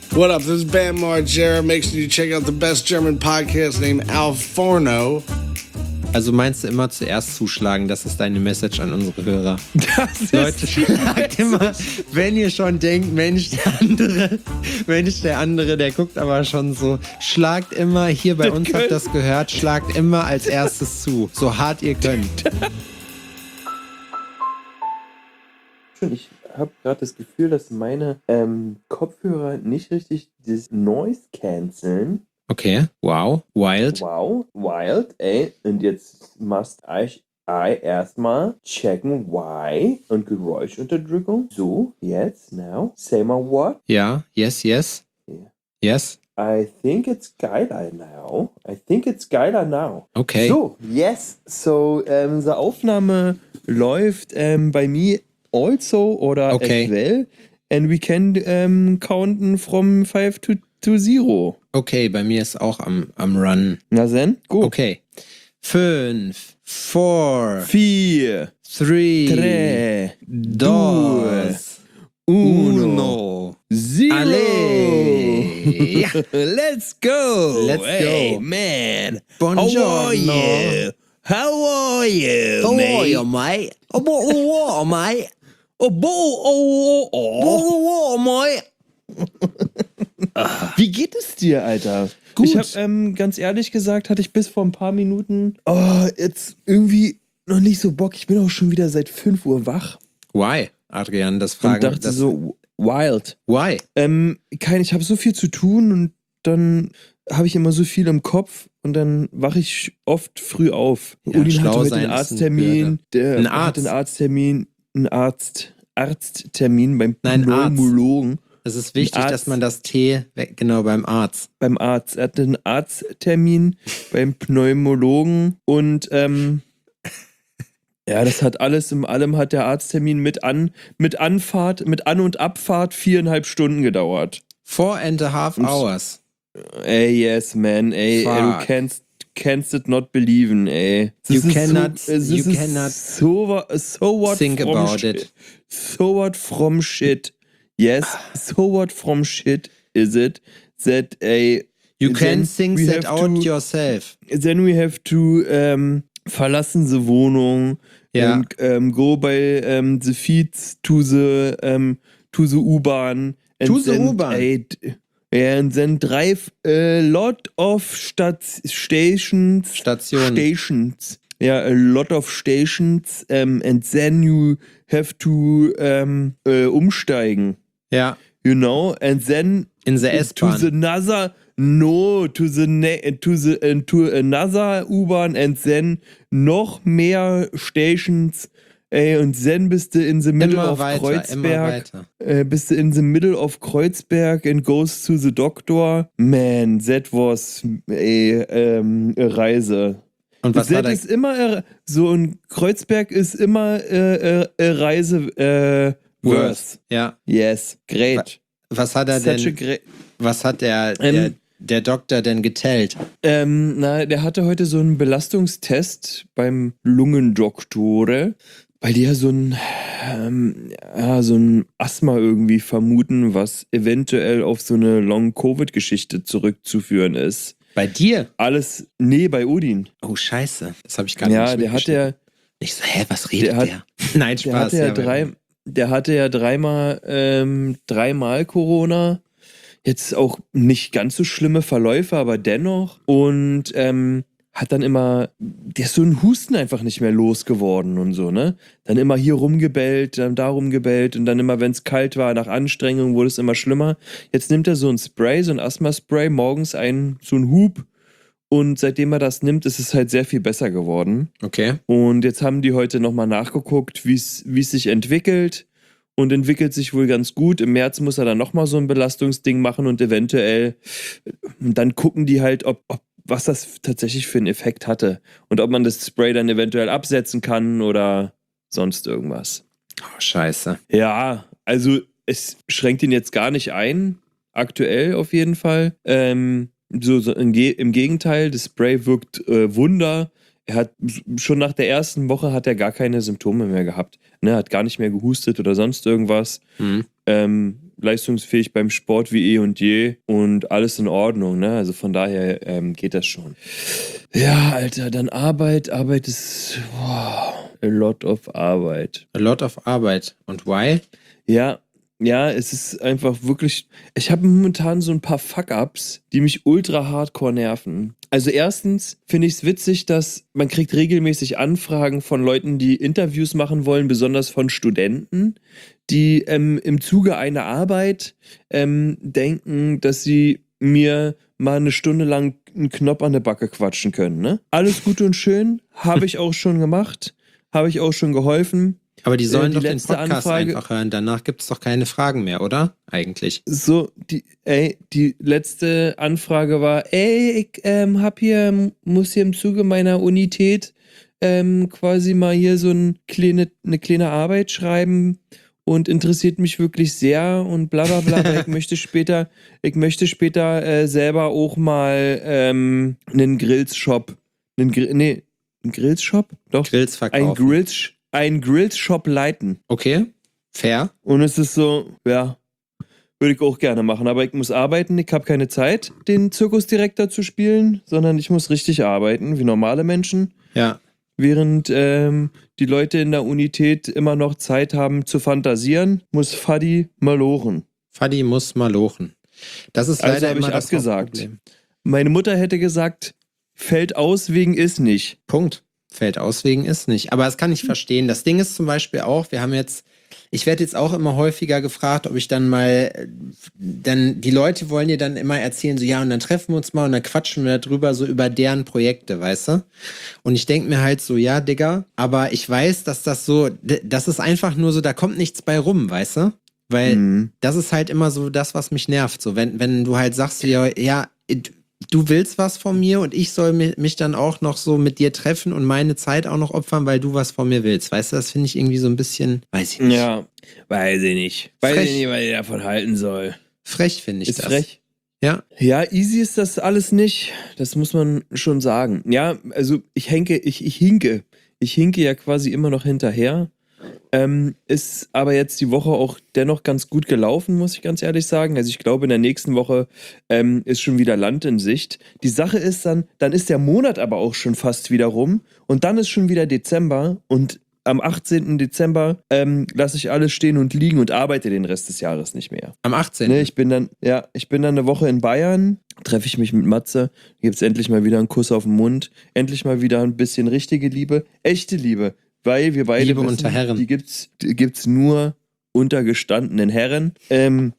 What up? This is Bam Margera. Make sure you check out the best German podcast named Al Forno. Also meinst du immer zuerst zuschlagen, das ist deine Message an unsere Hörer. Das ist Leute, schlagt immer, wenn ihr schon denkt, Mensch, der andere, der guckt aber schon so, schlagt immer, hier bei uns habt ihr das gehört, schlagt immer als erstes zu, so hart ihr könnt. Ich habe gerade das Gefühl, dass meine Kopfhörer nicht richtig das Noise canceln. Okay, wow, wild. Wow, wild, ey. Und jetzt must ich erstmal checken, why und Geräuschunterdrückung. So, jetzt, now. Say my what? Ja, yes. Yeah. Yes. I think it's geiler now. Okay. So, yes. So, unsere Aufnahme läuft bei mir also oder Okay. as well. And we can counten from 5 to 0. Okay, bei mir ist auch am Run. Na then, go. Okay. 5, 4, 4, 3, 2, 1. 0. Alle. Ja. Let's go. Let's hey, go. man. Buongiorno. How are you? How are you, mate? Mate? Mate? Wie geht es dir, Alter? Gut. Ich habe ganz ehrlich gesagt, hatte ich bis vor ein paar Minuten jetzt irgendwie noch nicht so Bock. Ich bin auch schon wieder seit 5 Uhr wach. Why, Adrian? Das Und fragen dachte das. so, wild. Why? Ich habe so viel zu tun und dann habe ich immer so viel im Kopf und dann wache ich oft früh auf. Ja, Udin schlau hatte heute sein einen ist Arzttermin. Ein Arzt? Arzttermin beim Nein, Arzt. Pneumologen. Es ist wichtig, Arzt. dass man das T, genau beim Arzt. Beim Arzt. Er hatte einen Arzttermin beim Pneumologen und ja, das hat alles in allem hat der Arzttermin mit An- und Abfahrt 4,5 Stunden gedauert. 4.5 hours. Ey, yes, man, ey, Fuck. du kannst it not believe, ey. You cannot so what think from about shit. it. So what from shit. Yes, so what from shit is it that You can then think we that have out to- yourself. Then we have to verlassen the Wohnung Ja. and go by the feet to the U-Bahn. And To the then, U-Bahn. And then drive a lot of stations. Stationen. Yeah, a lot of stations. And then you have to umsteigen. Ja, You know, and then in the to S-Bahn. another U-Bahn and then noch mehr Stations. Ey, und then bist du in the middle Immer of weiter, Kreuzberg. immer weiter. Bist du in the middle of Kreuzberg and goes to the doctor. Man, that was a Reise. Und was war Das da? ist immer so ein Kreuzberg ist immer Reise worth. Ja. Yes, great. Was hat er Such a denn, great. was hat der Doktor denn getellt? Der hatte heute so einen Belastungstest beim Lungendoktore, weil die ja so ein Asthma irgendwie vermuten, was eventuell auf so eine Long-Covid-Geschichte zurückzuführen ist. Bei dir? Bei Udin. Oh, scheiße. Das habe ich gar nicht Ja, der mitgeschnitten. hat ja, Ich so, was redet der? Nein, der Spaß. hatte ja dreimal Corona. Jetzt auch nicht ganz so schlimme Verläufe, aber dennoch. Und hat dann immer, der ist so ein Husten einfach nicht mehr losgeworden und so, ne? Dann immer hier rumgebellt, dann da rumgebellt und dann immer, wenn es kalt war, nach Anstrengung wurde es immer schlimmer. Jetzt nimmt er so ein Spray, so ein Asthma-Spray, morgens so ein Hub und seitdem er das nimmt, ist es halt sehr viel besser geworden. Okay. Und jetzt haben die heute nochmal nachgeguckt, wie es sich entwickelt und entwickelt sich wohl ganz gut. Im März muss er dann nochmal so ein Belastungsding machen und eventuell, dann gucken die halt, was das tatsächlich für einen Effekt hatte und ob man das Spray dann eventuell absetzen kann oder sonst irgendwas. Oh, scheiße. Ja, also es schränkt ihn jetzt gar nicht ein, aktuell auf jeden Fall. Im Gegenteil, das Spray wirkt Wunder. Er hat schon nach der ersten Woche hat er gar keine Symptome mehr gehabt. Ne, hat gar nicht mehr gehustet oder sonst irgendwas. leistungsfähig beim Sport wie eh und je und alles in Ordnung, ne? Also von daher geht das schon. Ja, Alter, dann Arbeit ist a lot of Arbeit. A lot of Arbeit. Und why? Ja, es ist einfach wirklich. Ich habe momentan so ein paar Fuck-Ups, die mich ultra hardcore nerven. Also erstens finde ich es witzig, dass man kriegt regelmäßig Anfragen von Leuten, die Interviews machen wollen, besonders von Studenten, die im Zuge einer Arbeit denken, dass sie mir mal eine Stunde lang einen Knopf an der Backe quatschen können. Ne? Alles gut und schön, habe ich auch schon gemacht, habe ich auch schon geholfen. Aber die sollen die doch den letzte Podcast Anfrage- einfach hören. Danach gibt es doch keine Fragen mehr, oder? Eigentlich. So, die letzte Anfrage war, muss hier im Zuge meiner Unität quasi mal hier so eine kleine Arbeit schreiben und interessiert mich wirklich sehr und bla bla bla, aber ich möchte später selber auch mal einen Grillshop, einen Grillshop? Doch. Grills verkaufen. Ein Grillshop leiten. Okay, fair. Und es ist so, ja, würde ich auch gerne machen, aber ich muss arbeiten, ich habe keine Zeit, den Zirkusdirektor zu spielen, sondern ich muss richtig arbeiten, wie normale Menschen, Ja. während die Leute in der Unität immer noch Zeit haben zu fantasieren, muss Fadi malochen. Fadi muss malochen. Das ist Also leider habe ich immer das abgesagt. Hauptproblem. Meine Mutter hätte gesagt, fällt aus wegen ist nicht. Punkt. Fällt aus wegen ist nicht. Aber das kann ich verstehen. Das Ding ist zum Beispiel auch, ich werde jetzt auch immer häufiger gefragt, ob ich die Leute wollen dir dann immer erzählen, so ja, und dann treffen wir uns mal und dann quatschen wir darüber, so über deren Projekte, weißt du? Und ich denke mir halt so, ja, Digga, aber ich weiß, dass das ist einfach nur so, da kommt nichts bei rum, weißt du? Weil das ist halt immer so das, was mich nervt. So, wenn du halt sagst, ja, du willst was von mir und ich soll mich dann auch noch so mit dir treffen und meine Zeit auch noch opfern, weil du was von mir willst. Weißt du, das finde ich irgendwie so ein bisschen, weiß ich nicht. Ja, weiß ich nicht. Weiß ich nicht, was ich davon halten soll. Frech finde ich Ist das. frech. Ja. Ja, easy ist das alles nicht. Das muss man schon sagen. Ja, also ich hinke ja quasi immer noch hinterher. Ist aber jetzt die Woche auch dennoch ganz gut gelaufen, muss ich ganz ehrlich sagen. Also ich glaube, in der nächsten Woche ist schon wieder Land in Sicht. Die Sache ist dann ist der Monat aber auch schon fast wieder rum und dann ist schon wieder Dezember und am 18. Dezember lasse ich alles stehen und liegen und arbeite den Rest des Jahres nicht mehr. Am 18. Ne, ich bin dann eine Woche in Bayern, treffe ich mich mit Matze, gibt es endlich mal wieder einen Kuss auf den Mund, endlich mal wieder ein bisschen richtige Liebe, echte Liebe. Weil wir beide Liebe wissen, unter Herren. die gibt's nur unter gestandenen Herren. Herren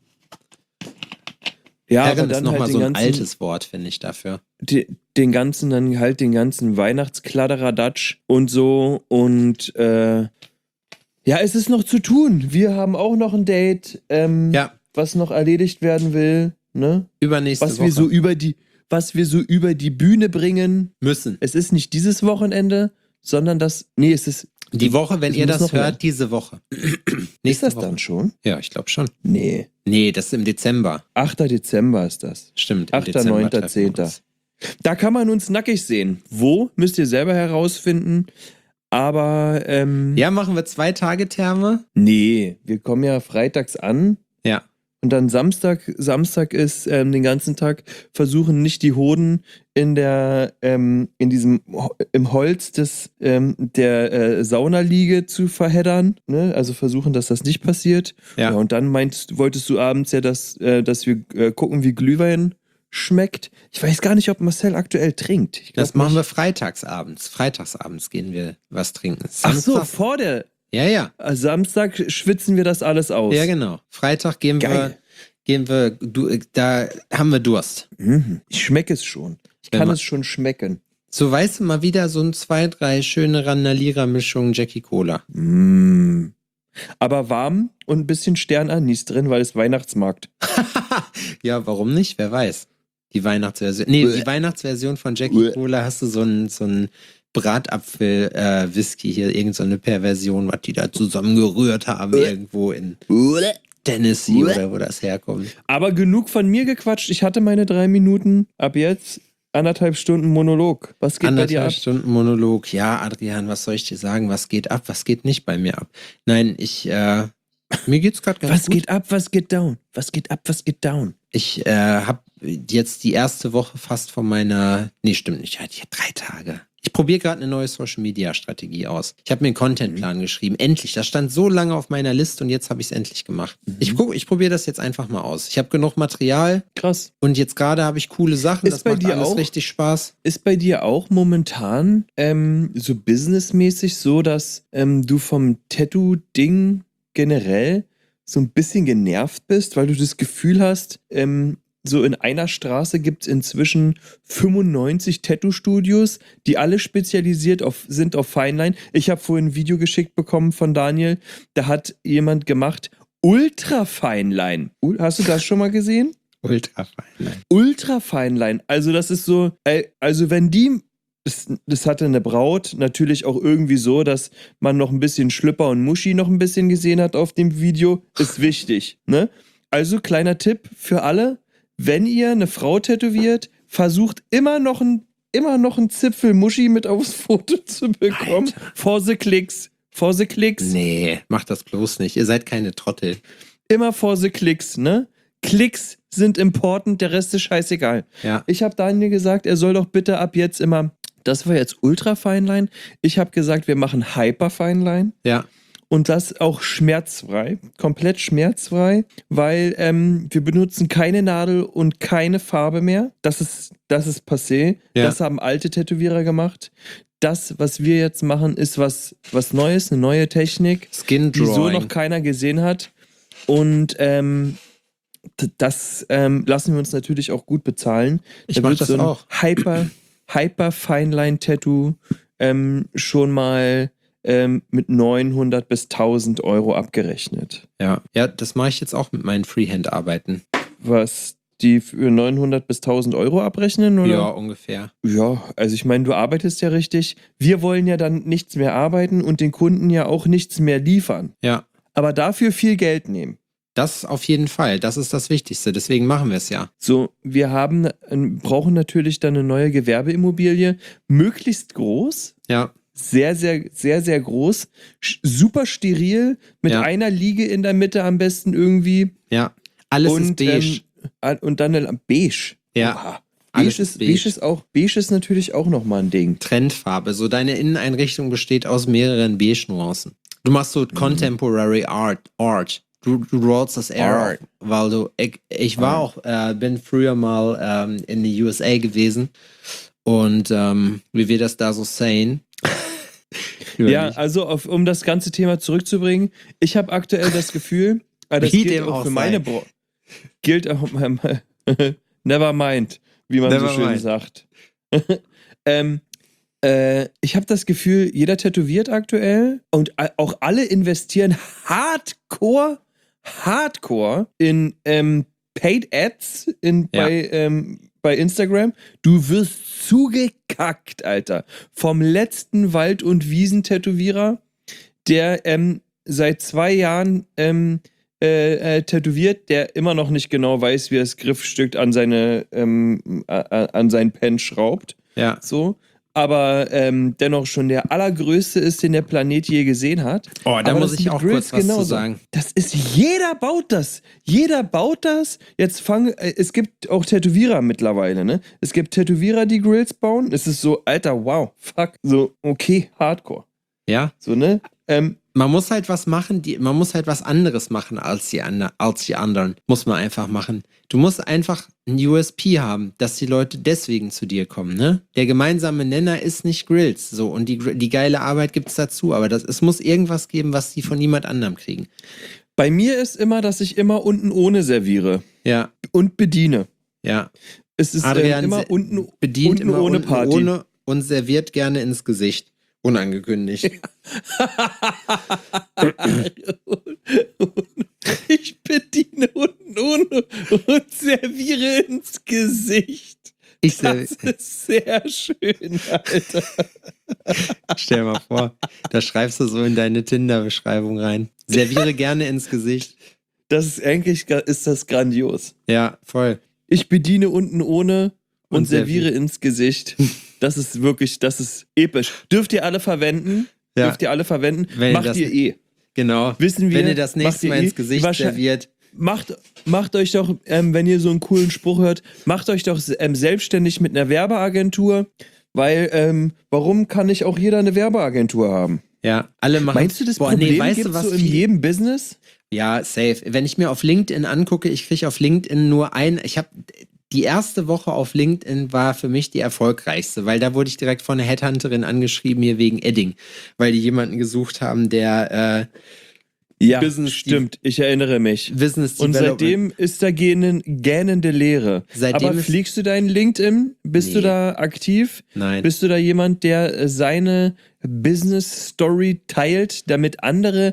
aber ist dann nochmal halt so ein altes Wort, finde ich, dafür. den ganzen Weihnachtskladderadatsch und so und ja, es ist noch zu tun. Wir haben auch noch ein Date, was noch erledigt werden will, ne? Übernächste Was Woche. wir so über die Bühne bringen müssen. Es ist nicht dieses Wochenende, sondern es ist Die Woche, wenn ihr muss das noch hört, mehr. diese Woche. Ist das Woche. dann schon? Ja, ich glaube schon. Nee. Nee, das ist im Dezember. 8. Dezember ist das. Stimmt. im 8., Dezember 9., treffen wir 10.. uns. Da kann man uns nackig sehen. Wo? Müsst ihr selber herausfinden. Aber, Ja, machen wir 2 Tage Therme? nee, wir kommen ja freitags an. Ja. Und dann Samstag ist den ganzen Tag versuchen nicht die Hoden im Holz der Saunaliege zu verheddern, ne? Also versuchen, dass das nicht passiert. Ja. Und dann wolltest du abends ja, dass wir gucken, wie Glühwein schmeckt. Ich weiß gar nicht, ob Marcel aktuell trinkt. Ich glaub Das machen nicht. wir freitagsabends. Freitagsabends gehen wir was trinken. Ach so, Samstag- vor der Ja. Samstag schwitzen wir das alles aus. Ja, genau. Freitag Geil. da haben wir Durst. Ich schmecke es schon. Ich Wenn kann man- es schon schmecken. So, weißt du, mal wieder so 2, 3 schöne Randalierer-Mischungen Jackie Cola. Aber warm und ein bisschen Sternanis drin, weil es Weihnachtsmarkt. Ja, warum nicht? Wer weiß. Die Weihnachtsversion. Nee, die Weihnachtsversion von Jackie Cola hast du so ein Bratapfel-Whisky hier, irgend so eine Perversion, was die da zusammengerührt haben, irgendwo in Tennessee oder wo das herkommt. Aber genug von mir gequatscht. Ich hatte meine 3 Minuten. Ab jetzt 1,5 Stunden Monolog. Was geht bei dir ab? 1,5 Stunden Monolog. Ja, Adrian, was soll ich dir sagen? Was geht ab? Was geht nicht bei mir ab? Nein, ich Mir geht's gerade ganz Was gut. geht ab, was geht down? Was geht ab, was geht down? Ich habe jetzt die erste Woche fast von meiner... Nee, stimmt nicht. Ich hatte 3 Tage. Ich probiere gerade eine neue Social-Media-Strategie aus. Ich habe mir einen Contentplan geschrieben. Endlich. Das stand so lange auf meiner Liste und jetzt habe ich es endlich gemacht. Ich probiere das jetzt einfach mal aus. Ich habe genug Material Krass. und jetzt gerade habe ich coole Sachen. Ist Das bei macht dir alles auch? richtig Spaß. Ist bei dir auch momentan so businessmäßig so, dass du vom Tattoo-Ding generell so ein bisschen genervt bist, weil du das Gefühl hast, so in einer Straße gibt es inzwischen 95 Tattoo-Studios, die alle spezialisiert sind auf Fineline. Ich habe vorhin ein Video geschickt bekommen von Daniel, da hat jemand gemacht Ultra Fineline. Hast du das schon mal gesehen? Ultra fein. Ultra Fineline. Also das ist so, also wenn die, das hatte eine Braut natürlich auch irgendwie so, dass man noch ein bisschen Schlüpper und Muschi noch ein bisschen gesehen hat auf dem Video, ist wichtig, ne? Also kleiner Tipp für alle, wenn ihr eine Frau tätowiert, versucht immer noch einen Zipfel Muschi mit aufs Foto zu bekommen. Alter. For the clicks. For the clicks. Nee, macht das bloß nicht. Ihr seid keine Trottel. Immer for the clicks, ne? Klicks sind important, der Rest ist scheißegal. Ja. Ich habe Daniel gesagt, er soll doch bitte ab jetzt immer, das war jetzt Ultra Fineline, ich habe gesagt, wir machen Hyper Fineline Ja. und das auch schmerzfrei, komplett schmerzfrei, weil wir benutzen keine Nadel und keine Farbe mehr. Das ist passé. Ja. Das haben alte Tätowierer gemacht. Das, was wir jetzt machen, ist was Neues, eine neue Technik, Skin die so Drawing. noch keiner gesehen hat. Und das lassen wir uns natürlich auch gut bezahlen. Ich Da mach wird das so ein auch. Hyper Fineline Tattoo schon mal mit 900 bis 1000 Euro abgerechnet. Ja. Ja, das mache ich jetzt auch mit meinen Freehand-Arbeiten. Was die für 900 bis 1000 Euro abrechnen, oder? Ja, ungefähr. Ja, also ich meine, du arbeitest ja richtig. Wir wollen ja dann nichts mehr arbeiten und den Kunden ja auch nichts mehr liefern. Ja. Aber dafür viel Geld nehmen. Das auf jeden Fall. Das ist das Wichtigste. Deswegen machen wir es ja. So, wir brauchen natürlich dann eine neue Gewerbeimmobilie, möglichst groß, Ja. sehr, sehr, sehr, sehr groß, super steril, mit Ja. einer Liege in der Mitte am besten irgendwie. Ja. Alles ist beige. Und dann beige. Ja. Oha. Alles Beige ist natürlich auch nochmal ein Ding. Trendfarbe. So deine Inneneinrichtung besteht aus mehreren Beige-Nuancen. Du machst so Contemporary Art. Du rollst das Air, weil ich war auch, bin früher mal in die USA gewesen und wie wir das da so sehen. Ja, also um das ganze Thema zurückzubringen, ich habe aktuell das Gefühl, das Wie gilt dem auch auch für sei. meine gilt auch never mind, wie man Never so schön mind. sagt. Ich habe das Gefühl, jeder tätowiert aktuell und auch alle investieren hardcore in Paid Ads bei Instagram. Du wirst zugekackt, Alter. Vom letzten Wald- und Wiesentätowierer, der seit 2 Jahren tätowiert, der immer noch nicht genau weiß, wie er das Griffstück an seinen Pen schraubt. Ja. So. Aber dennoch schon der allergrößte ist, den der Planet je gesehen hat. Oh, da Aber muss das ich mit auch Grills kurz was zu genauso. sagen. Das ist, jeder baut das. Jeder baut das. Es gibt auch Tätowierer mittlerweile, ne? Es gibt Tätowierer, die Grills bauen. Es ist so, Alter, wow, fuck. So, okay, Hardcore. Ja. So, ne? Man muss halt was machen, man muss halt was anderes machen als die anderen. Muss man einfach machen. Du musst einfach ein USP haben, dass die Leute deswegen zu dir kommen, ne? Der gemeinsame Nenner ist nicht Grills, so. Und die geile Arbeit gibt's dazu, aber es muss irgendwas geben, was die von niemand anderem kriegen. Bei mir ist immer, dass ich immer unten ohne serviere. Ja, Und bediene. ja. Es ist Adrian immer unten bedient unten immer ohne unten Party. ohne und serviert gerne ins Gesicht. Unangekündigt. Ich bediene unten ohne und serviere ins Gesicht. Das ist sehr schön, Alter. Stell dir mal vor, da schreibst du so in deine Tinder-Beschreibung rein. Serviere gerne ins Gesicht. Das ist eigentlich, ist das grandios. Ja, voll. Ich bediene unten ohne und Und serviere ins Gesicht. Das ist wirklich, das ist episch. Dürft ihr alle verwenden? Ja. Dürft ihr alle verwenden? Wenn Macht das- ihr eh. Genau. Wissen wir, wenn ihr das nächste Mal ins Gesicht serviert. Macht euch doch, wenn ihr so einen coolen Spruch hört, macht euch doch selbstständig mit einer Werbeagentur, weil warum kann nicht auch jeder eine Werbeagentur haben? Ja, alle machen. Meinst du, das Problem gibt's so in jedem Business? Ja, safe. Wenn ich mir auf LinkedIn angucke, ich kriege auf LinkedIn nur die erste Woche auf LinkedIn war für mich die erfolgreichste, weil da wurde ich direkt von einer Headhunterin angeschrieben, hier wegen Edding, weil die jemanden gesucht haben, der ja, stimmt. Ich erinnere mich. Und seitdem ist da gähnende Leere. Aber pflegst du deinen LinkedIn? Bist du da aktiv? Nein. Bist du da jemand, der seine Business-Story teilt, damit andere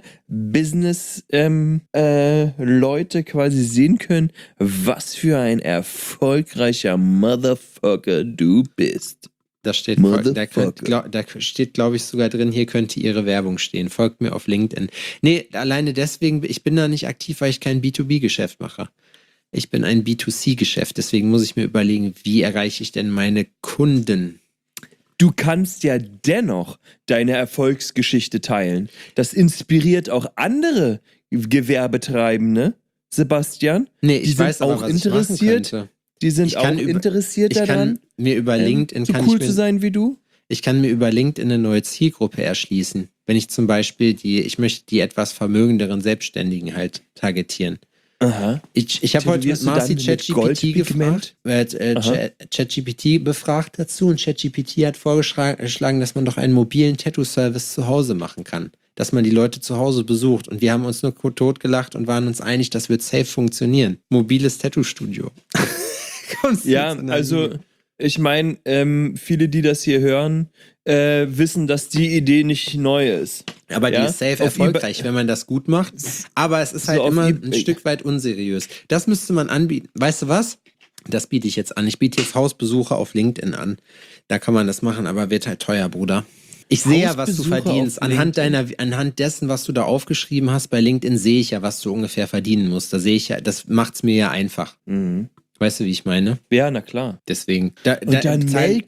Business-Leute quasi sehen können, was für ein erfolgreicher Motherfucker du bist? Da steht, glaube ich, sogar drin, hier könnte ihre Werbung stehen. Folgt mir auf LinkedIn. Nee, alleine deswegen, ich bin da nicht aktiv, weil ich kein B2B-Geschäft mache. Ich bin ein B2C-Geschäft, deswegen muss ich mir überlegen, wie erreiche ich denn meine Kunden? Du kannst ja dennoch deine Erfolgsgeschichte teilen. Das inspiriert auch andere Gewerbetreibende, Sebastian. Nee, ich weiß aber, was interessiert. Ich machen könnte. Die sind auch interessiert daran, mir über LinkedIn so cool zu sein wie du. Ich kann mir über LinkedIn eine neue Zielgruppe erschließen. Wenn ich zum Beispiel ich möchte die etwas vermögenderen Selbstständigen halt targetieren. Aha. Ich habe heute mit Marci ChatGPT gefragt, ChatGPT befragt dazu und ChatGPT hat vorgeschlagen, dass man doch einen mobilen Tattoo-Service zu Hause machen kann. Dass man die Leute zu Hause besucht. Und wir haben uns nur totgelacht und waren uns einig, das wird safe funktionieren. Mobiles Tattoo-Studio. Ja, also ich meine, viele, die das hier hören, wissen, dass die Idee nicht neu ist. Aber die ist safe erfolgreich, wenn man das gut macht. Aber es ist halt immer ein Stück weit unseriös. Das müsste man anbieten. Weißt du was? Das biete ich jetzt an. Ich biete jetzt Hausbesuche auf LinkedIn an. Da kann man das machen, aber wird halt teuer, Bruder. Ich sehe ja, was du verdienst. Anhand dessen, was du da aufgeschrieben hast bei LinkedIn, sehe ich ja, was du ungefähr verdienen musst. Da sehe ich ja, das macht's mir ja einfach. Mhm. Weißt du, wie ich meine? Ja, na klar. Deswegen. Dann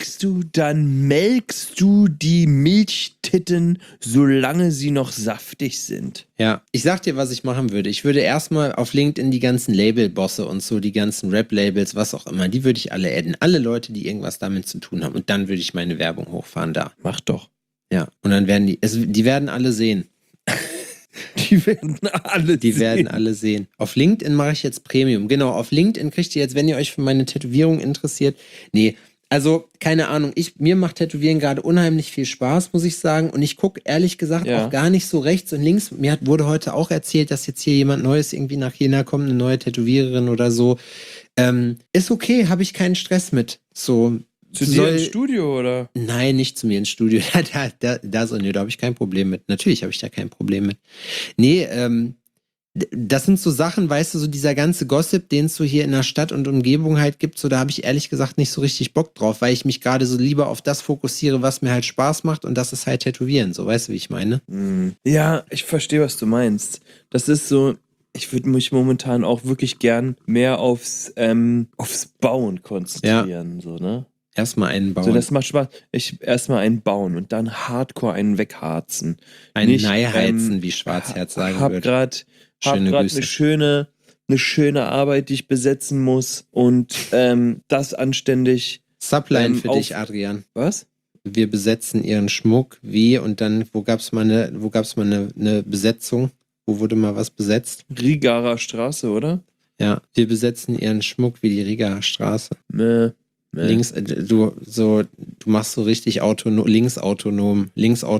melkst du die Milchtitten, solange sie noch saftig sind. Ja. Ich sag dir, was ich machen würde. Ich würde erstmal auf LinkedIn die ganzen Labelbosse und so, die ganzen Rap-Labels, was auch immer, die würde ich alle adden. Alle Leute, die irgendwas damit zu tun haben. Und dann würde ich meine Werbung hochfahren da. Mach doch. Ja. Und dann werden die werden alle sehen. Die werden alle sehen. Auf LinkedIn mache ich jetzt Premium. Genau, auf LinkedIn kriegt ihr jetzt, wenn ihr euch für meine Tätowierung interessiert. Nee, also, keine Ahnung. Mir macht Tätowieren gerade unheimlich viel Spaß, muss ich sagen. Und ich gucke ehrlich gesagt auch gar nicht so rechts und links. Wurde heute auch erzählt, dass jetzt hier jemand Neues irgendwie nach Jena kommt, eine neue Tätowiererin oder so. Ist okay, habe ich keinen Stress mit. So. Zu dir ins Studio, oder? Nein, nicht zu mir ins Studio. Da habe ich kein Problem mit. Natürlich habe ich da kein Problem mit. Nee, das sind so Sachen, weißt du, so dieser ganze Gossip, den es so hier in der Stadt und Umgebung halt gibt, so da habe ich ehrlich gesagt nicht so richtig Bock drauf, weil ich mich gerade so lieber auf das fokussiere, was mir halt Spaß macht und das ist halt Tätowieren. So, weißt du, wie ich meine? Ja, ich verstehe, was du meinst. Das ist so, ich würde mich momentan auch wirklich gern mehr aufs Bauen konzentrieren, so, ne? Erstmal einen bauen. So, das macht Spaß. Erstmal einen bauen und dann hardcore einen wegharzen. Einen Neiheizen, wie Schwarzherz sagen würde. Hab grad eine schöne Arbeit, die ich besetzen muss und das anständig. Subline für dich, Adrian. Was? Wir besetzen ihren Schmuck, wie und dann, wo gab's mal eine Besetzung? Wo wurde mal was besetzt? Rigarer Straße, oder? Ja, wir besetzen ihren Schmuck wie die Rigarer Straße. Links, du machst so richtig linksautonome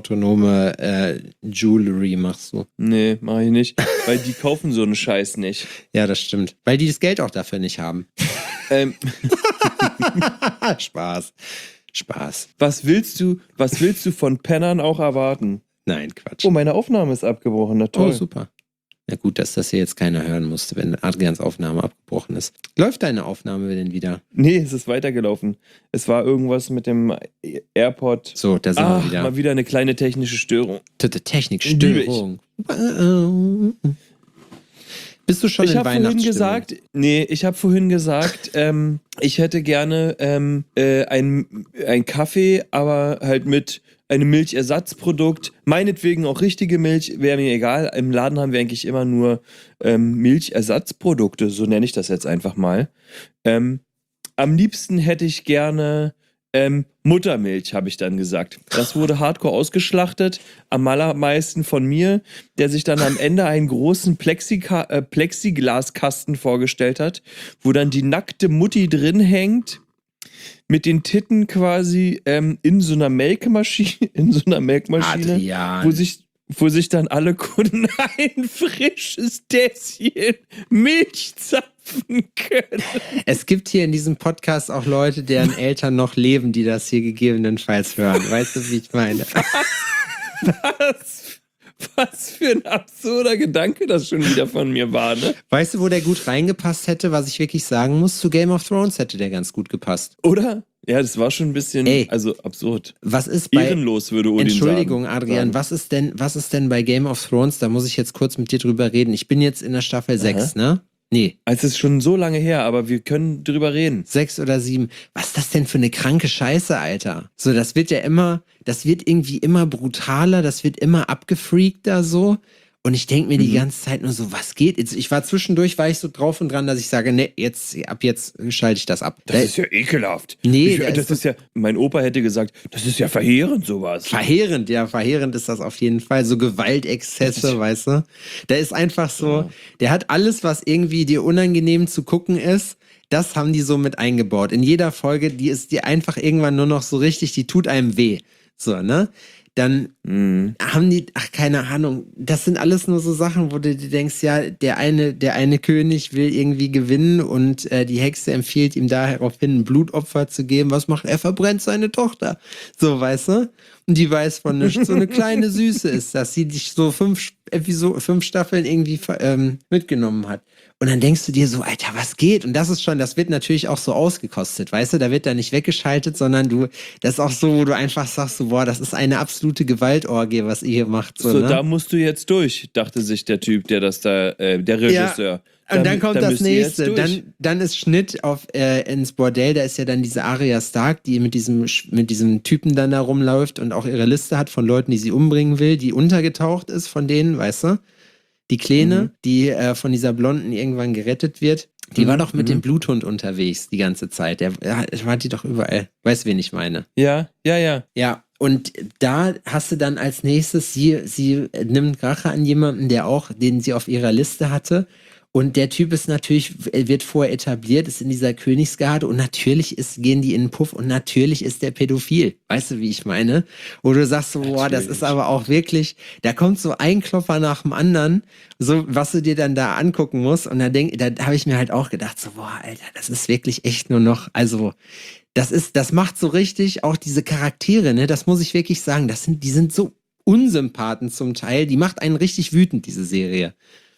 Jewelry machst du. Nee, mach ich nicht, weil die kaufen so einen Scheiß nicht. Ja, das stimmt. Weil die das Geld auch dafür nicht haben. Spaß. Was willst du von Pennern auch erwarten? Nein, Quatsch. Oh, meine Aufnahme ist abgebrochen, na toll. Oh, super. Na gut, dass das hier jetzt keiner hören musste, wenn Adrians Aufnahme abgebrochen ist. Läuft deine Aufnahme denn wieder? Nee, es ist weitergelaufen. Es war irgendwas mit dem AirPod. So, da sind wir wieder. Mal wieder eine kleine technische Störung. Technikstörung. Bist du schon Ich in habe vorhin Weihnachtsstimmung? ich habe vorhin gesagt, ich hätte gerne ein Kaffee, aber halt mit einem Milchersatzprodukt. Meinetwegen auch richtige Milch, wäre mir egal. Im Laden haben wir eigentlich immer nur Milchersatzprodukte, so nenne ich das jetzt einfach mal. Am liebsten hätte ich gerne Muttermilch, habe ich dann gesagt. Das wurde hardcore ausgeschlachtet, am allermeisten von mir, der sich dann am Ende einen großen Plexiglaskasten vorgestellt hat, wo dann die nackte Mutti drin hängt, mit den Titten quasi in so einer Melkmaschine, Adrian. wo sich dann alle Kunden ein frisches Tässchen Milch zapfen können. Es gibt hier in diesem Podcast auch Leute, deren Eltern noch leben, die das hier gegebenenfalls hören. Weißt du, wie ich meine? Was für ein absurder Gedanke das schon wieder von mir war, ne? Weißt du, wo der gut reingepasst hätte, was ich wirklich sagen muss? Zu Game of Thrones hätte der ganz gut gepasst. Oder? Ja, das war schon ein bisschen, absurd. Was ist bei... Ehrenlos, würde Odin Entschuldigung, sagen. Adrian, was ist denn bei Game of Thrones? Da muss ich jetzt kurz mit dir drüber reden. Ich bin jetzt in der Staffel 6, ne? Nee. Also es ist schon so lange her, aber wir können drüber reden. 6 oder 7. Was ist das denn für eine kranke Scheiße, Alter? So, das wird irgendwie immer brutaler, das wird immer abgefreakter so. Und ich denke mir die ganze Zeit nur so, was geht? Ich war zwischendurch so drauf und dran, dass ich sage, ne, ab jetzt schalte ich das ab. Das ist ja ekelhaft. Nee, das ist ja, mein Opa hätte gesagt, das ist ja verheerend, sowas. Verheerend ist das auf jeden Fall. So Gewaltexzesse, weißt du? Der ist einfach so, der hat alles, was irgendwie dir unangenehm zu gucken ist, das haben die so mit eingebaut. In jeder Folge, die ist dir einfach irgendwann nur noch so richtig, die tut einem weh. So, ne? Dann haben die, keine Ahnung, das sind alles nur so Sachen, wo du dir denkst, ja, der eine König will irgendwie gewinnen und die Hexe empfiehlt ihm daraufhin ein Blutopfer zu geben. Was macht er? Verbrennt seine Tochter. So, weißt du? Und die weiß von nichts. So eine kleine Süße ist das, die dich so 5 Staffeln irgendwie mitgenommen hat. Und dann denkst du dir so, Alter, was geht? Und das wird natürlich auch so ausgekostet, weißt du? Da wird da nicht weggeschaltet, sondern das ist auch so, wo du einfach sagst so, boah, das ist eine absolute Gewaltorgie, was ihr hier macht. So, ne? Da musst du jetzt durch, dachte sich der Typ, der Regisseur. Ja. Und dann kommt das nächste. Dann ist Schnitt ins Bordell. Da ist ja dann diese Arya Stark, die mit diesem Typen dann da rumläuft und auch ihre Liste hat von Leuten, die sie umbringen will, die untergetaucht ist von denen, weißt du? Die Kleine, die von dieser Blonden irgendwann gerettet wird, die war doch mit dem Bluthund unterwegs die ganze Zeit. Der war die doch überall. Weißt du, wen ich meine? Ja. Ja, und da hast du dann als nächstes, sie nimmt Rache an jemanden, den sie auf ihrer Liste hatte. Und der Typ wird vorher etabliert, ist in dieser Königsgarde und natürlich gehen die in den Puff und natürlich ist der pädophil. Weißt du, wie ich meine? Wo du sagst so, boah, das ist aber auch wirklich, da kommt so ein Klopfer nach dem anderen, so, was du dir dann da angucken musst. Und da habe ich mir halt auch gedacht, so, boah, Alter, das ist wirklich echt nur noch, also, das macht so richtig auch diese Charaktere, ne, das muss ich wirklich sagen, die sind so Unsympathen zum Teil, die macht einen richtig wütend, diese Serie.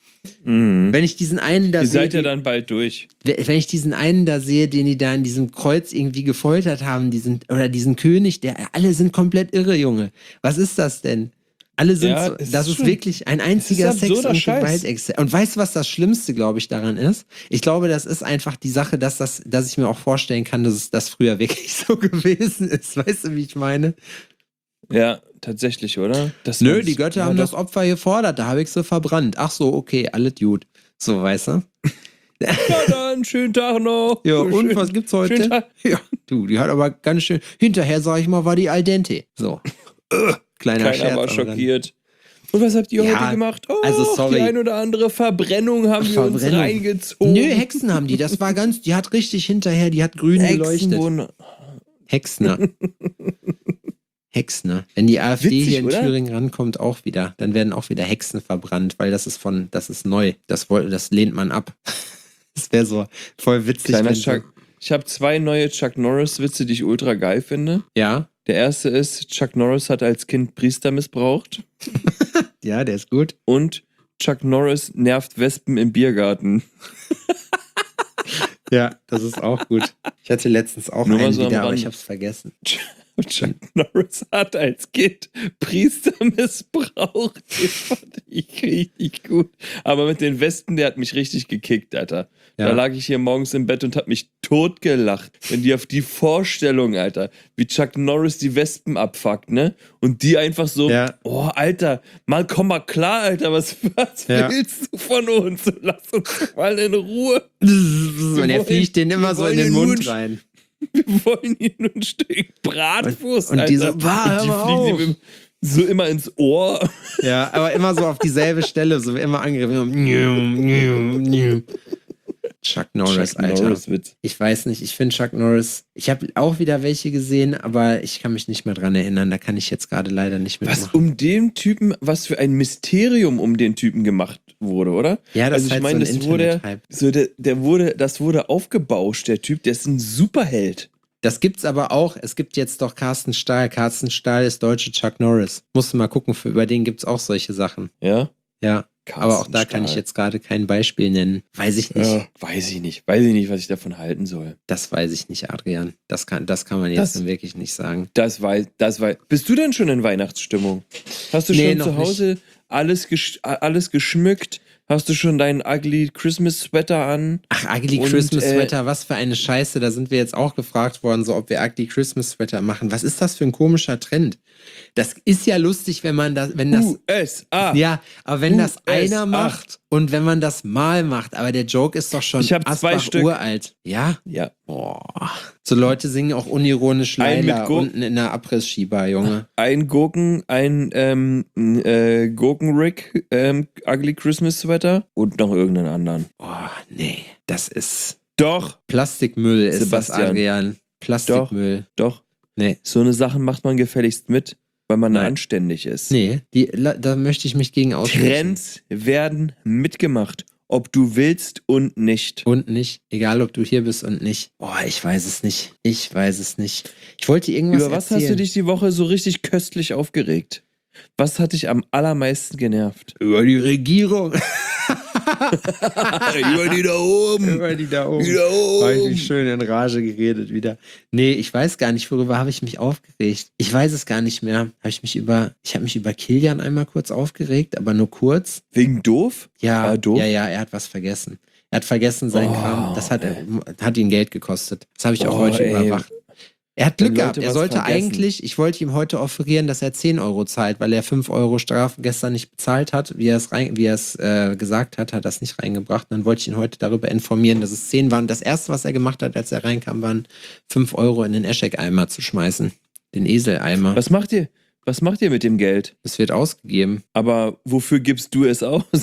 Wenn ich diesen einen da sehe. Ihr seid ja dann bald durch. Wenn ich diesen einen da sehe, den die da in diesem Kreuz irgendwie gefoltert haben, diesen König, alle sind komplett irre, Junge. Was ist das denn? Alle sind das ist wirklich ein einziger Sex- und Gewaltexzess. Und weißt du, was das Schlimmste, glaube ich, daran ist? Ich glaube, das ist einfach die Sache, dass ich mir auch vorstellen kann, dass das früher wirklich so gewesen ist. Weißt du, wie ich meine? Ja, tatsächlich, oder? Nö, die Götter haben das Opfer gefordert, da habe ich sie verbrannt. Ach so, okay, alles gut. So, weißt du? Ja, dann, schönen Tag noch. Ja, und was gibt's heute? Ja, du, die hat aber ganz schön. Hinterher, sag ich mal, war die al dente. So. Kleiner Scherz. Keiner war schockiert. Und was habt ihr heute gemacht? Oh, also sorry. Die ein oder andere Verbrennung haben wir uns reingezogen. Nö, Hexen haben die. Das war die hat richtig hinterher, die hat grün geleuchtet. Hexner. Wenn die AfD witzig, hier in oder? Thüringen rankommt, auch wieder, dann werden auch wieder Hexen verbrannt, weil das ist neu. Das lehnt man ab. Das wäre so voll witzig. Ich habe 2 neue Chuck Norris-Witze, die ich ultra geil finde. Ja. Der erste ist, Chuck Norris hat als Kind Priester missbraucht. Ja, der ist gut. Und Chuck Norris nervt Wespen im Biergarten. Ja, das ist auch gut. Ich hatte letztens auch Nur einen so wieder, aber Rande. ich hab's vergessen. Chuck Norris hat als Kind Priester missbraucht. Den fand ich richtig gut. Aber mit den Westen, der hat mich richtig gekickt, Alter. Ja. Da lag ich hier morgens im Bett und hab mich totgelacht. Wenn die auf die Vorstellung, Alter, wie Chuck Norris die Wespen abfuckt, ne? Und die einfach so, oh, Alter, mal komm mal klar, Alter, was willst du von uns? Lass uns mal in Ruhe. Und er fliegt den immer so in den Mund rein. Wir wollen hier nur ein Stück Bratwurst, und Alter. die so, und die fliegen ihm so immer ins Ohr. Ja, aber immer so auf dieselbe Stelle, so immer angegriffen. Chuck Norris, Alter. Norris-Witz. Ich weiß nicht, ich finde Chuck Norris, ich habe auch wieder welche gesehen, aber ich kann mich nicht mehr dran erinnern, da kann ich jetzt gerade leider nicht mitmachen. Was um den Typen, was für ein Mysterium um den Typen gemacht wurde, oder? Ja, das ist also ich halt meine, so ein das wurde, Internet-Hype. das wurde aufgebauscht, der Typ, der ist ein Superheld. Das gibt's aber auch, es gibt jetzt doch Carsten Stahl. Carsten Stahl ist deutsche Chuck Norris. Musst du mal gucken, über den gibt's auch solche Sachen. Ja? Ja. Carsten aber auch da Stahl. kann ich jetzt gerade kein Beispiel nennen. Weiß ich nicht. Ja, weiß ich nicht, was ich davon halten soll. Das weiß ich nicht, Adrian. Das kann man jetzt dann wirklich nicht sagen. Das weiß. Bist du denn schon in Weihnachtsstimmung? Hast du schon zu Hause alles geschmückt? Hast du schon deinen Ugly Christmas Sweater an? Ach, Ugly Christmas Sweater, was für eine Scheiße. Da sind wir jetzt auch gefragt worden, so ob wir Ugly Christmas Sweater machen. Was ist das für ein komischer Trend? Das ist ja lustig, wenn das USA. Ja, aber wenn das einer macht und wenn man das mal macht, aber der Joke ist doch schon uralt. Ja? Ja. Boah. So Leute singen auch unironisch Laila unten in der Abriss-Ski-Bar, Junge. Ein Gurken-Rick Ugly Christmas Sweater und noch irgendeinen anderen. Boah, nee. Das ist doch Plastikmüll ist Sebastian. Das, Adrian. Plastikmüll. Doch. Nee. So eine Sachen macht man gefälligst mit, weil man anständig ist. Nee, da möchte ich mich gegen aussprechen. Trends werden mitgemacht, ob du willst und nicht. Und nicht. Egal, ob du hier bist und nicht. Boah, ich weiß es nicht. Ich wollte irgendwas Über was erzählen. hast du dich die Woche so richtig köstlich aufgeregt? Was hat dich am allermeisten genervt? Über die Regierung. Über die da oben. Über die da oben. Habe ich mich schön in Rage geredet wieder. Nee, ich weiß gar nicht, worüber habe ich mich aufgeregt. Ich weiß es gar nicht mehr. Ich habe mich über Kilian einmal kurz aufgeregt, aber nur kurz. Wegen doof? Ja, doof? Ja, er hat was vergessen. Er hat vergessen seinen Kram. Das hat ihn Geld gekostet. Das habe ich auch heute überwacht. Er hat Glück gehabt. Er sollte ich wollte ihm heute offerieren, dass er 10 Euro zahlt, weil er 5 Euro Strafe gestern nicht bezahlt hat. Wie er es gesagt hat, hat er es nicht reingebracht. Und dann wollte ich ihn heute darüber informieren, dass es 10 waren. Das erste, was er gemacht hat, als er reinkam, waren 5 Euro in den Eschek-Eimer zu schmeißen. Den Eseleimer. Was macht ihr mit dem Geld? Es wird ausgegeben. Aber wofür gibst du es aus?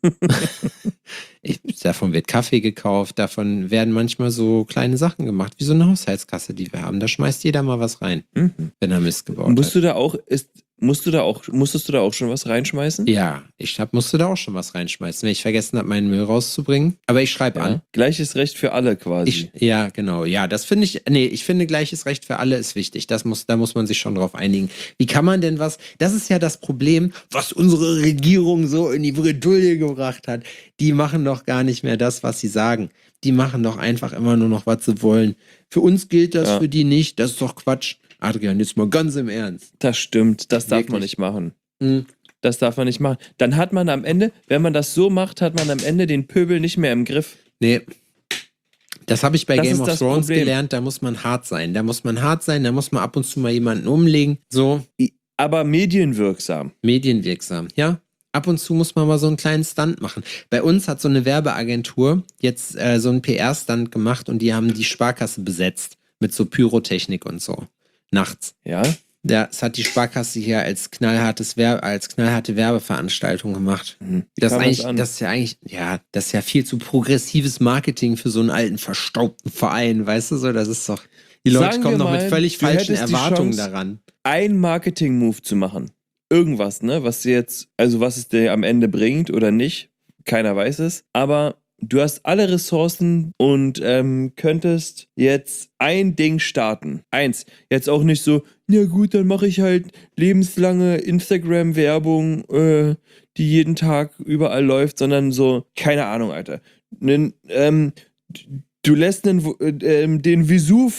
Davon wird Kaffee gekauft, davon werden manchmal so kleine Sachen gemacht, wie so eine Haushaltskasse, die wir haben. Da schmeißt jeder mal was rein, wenn er Mist gebaut hat. Musstest du da auch schon was reinschmeißen? Ja, musste da auch schon was reinschmeißen, wenn ich vergessen habe, meinen Müll rauszubringen. Aber ich schreibe an. Gleiches Recht für alle quasi. Ja, genau. Ja, das finde ich, ich finde gleiches Recht für alle ist wichtig. Da muss man sich schon drauf einigen. Wie kann man denn das ist ja das Problem, was unsere Regierung so in die Bredouille gebracht hat. Die machen doch gar nicht mehr das, was sie sagen. Die machen doch einfach immer nur noch, was sie wollen. Für uns gilt das, für die nicht. Das ist doch Quatsch. Adrian, jetzt mal ganz im Ernst. Das stimmt, das darf man nicht machen. Das darf man nicht machen. Dann hat man am Ende, wenn man das so macht, hat man am Ende den Pöbel nicht mehr im Griff. Nee. Das habe ich bei Game of Thrones gelernt, da muss man hart sein. Da muss man ab und zu mal jemanden umlegen. So. Aber medienwirksam. Medienwirksam, ja. Ab und zu muss man mal so einen kleinen Stunt machen. Bei uns hat so eine Werbeagentur jetzt so einen PR-Stunt gemacht und die haben die Sparkasse besetzt mit so Pyrotechnik und so. Nachts. Ja? Das hat die Sparkasse hier als knallharte Werbeveranstaltung gemacht. Das ist ja viel zu progressives Marketing für so einen alten, verstaubten Verein, weißt du so? Das ist doch. Die Leute kommen noch mit völlig falschen Erwartungen daran. Ein Marketing-Move zu machen. Irgendwas, ne? Was es dir am Ende bringt oder nicht. Keiner weiß es. Aber du hast alle Ressourcen und könntest jetzt ein Ding starten. Jetzt auch nicht so, ja gut, dann mache ich halt lebenslange Instagram-Werbung, die jeden Tag überall läuft, sondern so, keine Ahnung, Alter. Du lässt den Vesuv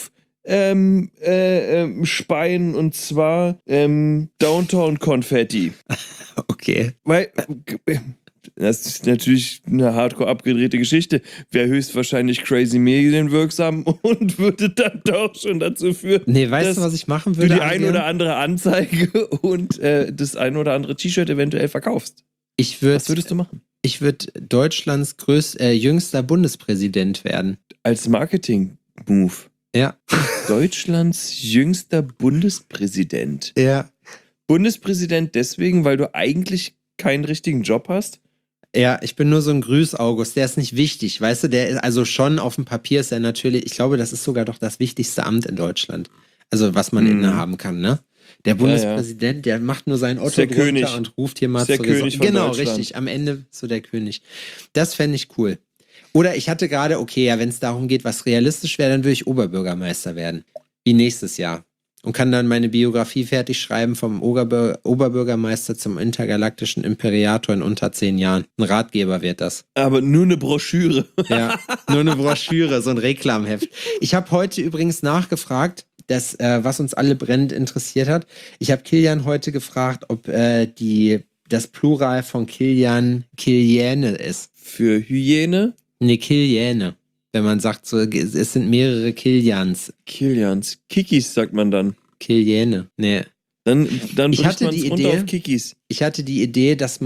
Speien und zwar Downtown Konfetti. Okay. Weil das ist natürlich eine hardcore abgedrehte Geschichte. Wäre höchstwahrscheinlich crazy medienwirksam und würde dann doch schon dazu führen, Nee, weißt dass du, was ich machen du würde? die ein Adrian? oder andere Anzeige und das ein oder andere T-Shirt eventuell verkaufst. Ich Was würdest du machen? Deutschlands jüngster Bundespräsident werden. Als Marketing-Move. Ja. Deutschlands jüngster Bundespräsident. Ja. Bundespräsident deswegen, weil du eigentlich keinen richtigen Job hast? Ja, ich bin nur so ein Grüß-August, der ist nicht wichtig, weißt du, der ist also schon auf dem Papier ist er natürlich, ich glaube, das ist sogar doch das wichtigste Amt in Deutschland. Also was man innehaben kann, ne? Der Bundespräsident, der macht nur sein Otto der König. drunter und ruft hier mal Ist der zur König von Genau, Deutschland. richtig, am Ende so der König. Das fände ich cool. Oder ich hatte gerade, okay, ja, wenn es darum geht, was realistisch wäre, dann würde ich Oberbürgermeister werden. Wie nächstes Jahr. Und kann dann meine Biografie fertig schreiben vom Oberbürgermeister zum intergalaktischen Imperator in unter 10 Jahren. Ein Ratgeber wird das. Aber nur eine Broschüre. Ja, nur eine Broschüre, so ein Reklamheft. Ich habe heute übrigens nachgefragt, was uns alle brennend interessiert hat. Ich habe Kilian heute gefragt, ob das Plural von Kiliane ist. Für Hyäne? Ne, Kiliane. Wenn man sagt, so, es sind mehrere Kilians. Kilians. Kikis sagt man dann. Kiliane. Nee. Dann Ich bricht hatte man es die runter Idee- auf Kikis. Ich hatte die Idee, dass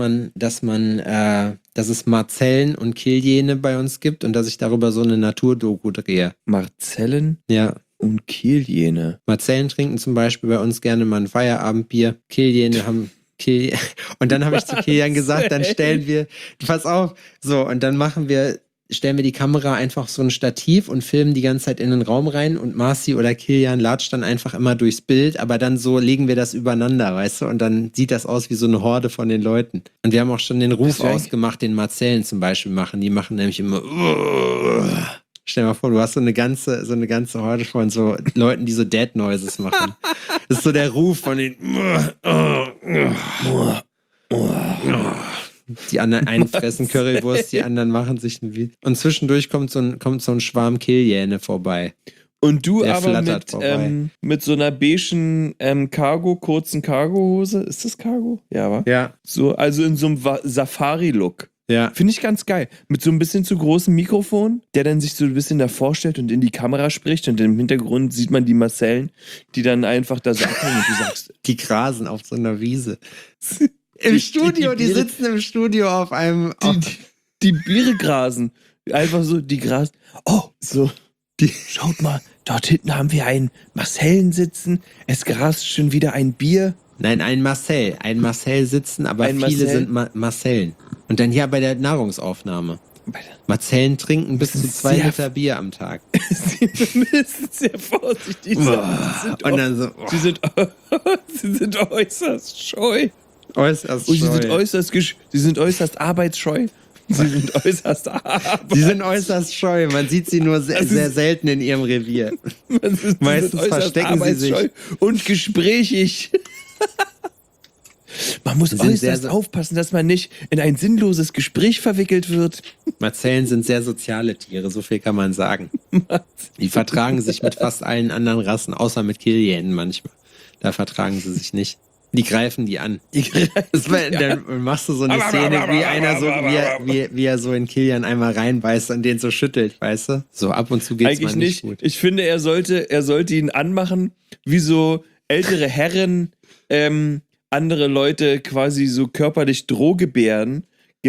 es Marzellen und Kiliane bei uns gibt und dass ich darüber so eine Naturdoku drehe. Marzellen Ja. und Kiliane. Marzellen trinken zum Beispiel bei uns gerne mal ein Feierabendbier. Kiliane haben und dann habe ich zu Kilian gesagt, dann stellen wir, pass auf, so, und dann stellen wir die Kamera einfach auf so ein Stativ und filmen die ganze Zeit in den Raum rein und Marci oder Kilian latscht dann einfach immer durchs Bild, aber dann so legen wir das übereinander, weißt du, und dann sieht das aus wie so eine Horde von den Leuten. Und wir haben auch schon den Ruf Das wär- ausgemacht, den Marzellen zum Beispiel machen. Die machen nämlich immer Stell dir mal vor, du hast so eine ganze Horde von so Leuten, die so Dead Noises machen. Das ist so der Ruf von den die anderen einen fressen Currywurst, die anderen machen sich ein Video. Und zwischendurch kommt so ein Schwarm Killjäne vorbei. Und du Der aber flattert vorbei. mit so einer beigen kurzen Cargohose. Ist das Cargo? Ja, wa? Ja. So, also in so einem Safari-Look. Ja. Finde ich ganz geil. Mit so ein bisschen zu großem Mikrofon, der dann sich so ein bisschen davor stellt und in die Kamera spricht und im Hintergrund sieht man die Marcellen, die dann einfach da sagen und du sagst, Die grasen auf so einer Wiese. Im Studio, die sitzen im Studio auf einem... die Biere grasen. Einfach so, die grasen. Oh, so. Schaut mal, dort hinten haben wir einen Marcellen sitzen. Es grast schon wieder ein Bier. Nein, ein Marcel sitzen, aber Ein viele Marcel? sind Marcellen. Und dann hier bei der Nahrungsaufnahme. Marcellen trinken bis zu 2 Sehr- Liter Bier am Tag. Sie müssen sehr vorsichtig sein. Und dann so, Sie sind äußerst scheu. äußerst Und scheu. sie sind äußerst arbeitsscheu. Sie sind äußerst Sie sind äußerst scheu. Man sieht sie nur sehr, sehr selten in ihrem Revier. Meistens verstecken sie sich. Und gesprächig. Man muss sind sehr äußerst so- aufpassen, dass man nicht in ein sinnloses Gespräch verwickelt wird. Marzellen sind sehr soziale Tiere, so viel kann man sagen. Die vertragen sich mit fast allen anderen Rassen, außer mit Killjänen manchmal. Da vertragen sie sich nicht. Die greifen die an. Dann machst du so eine Szene, wie einer so, wie er so in Kilian einmal reinbeißt und den so schüttelt, weißt du? So ab und zu geht's Eigentlich mal nicht nicht. gut. Ich finde, er sollte ihn anmachen, wie so ältere Herren andere Leute quasi so körperlich gebären.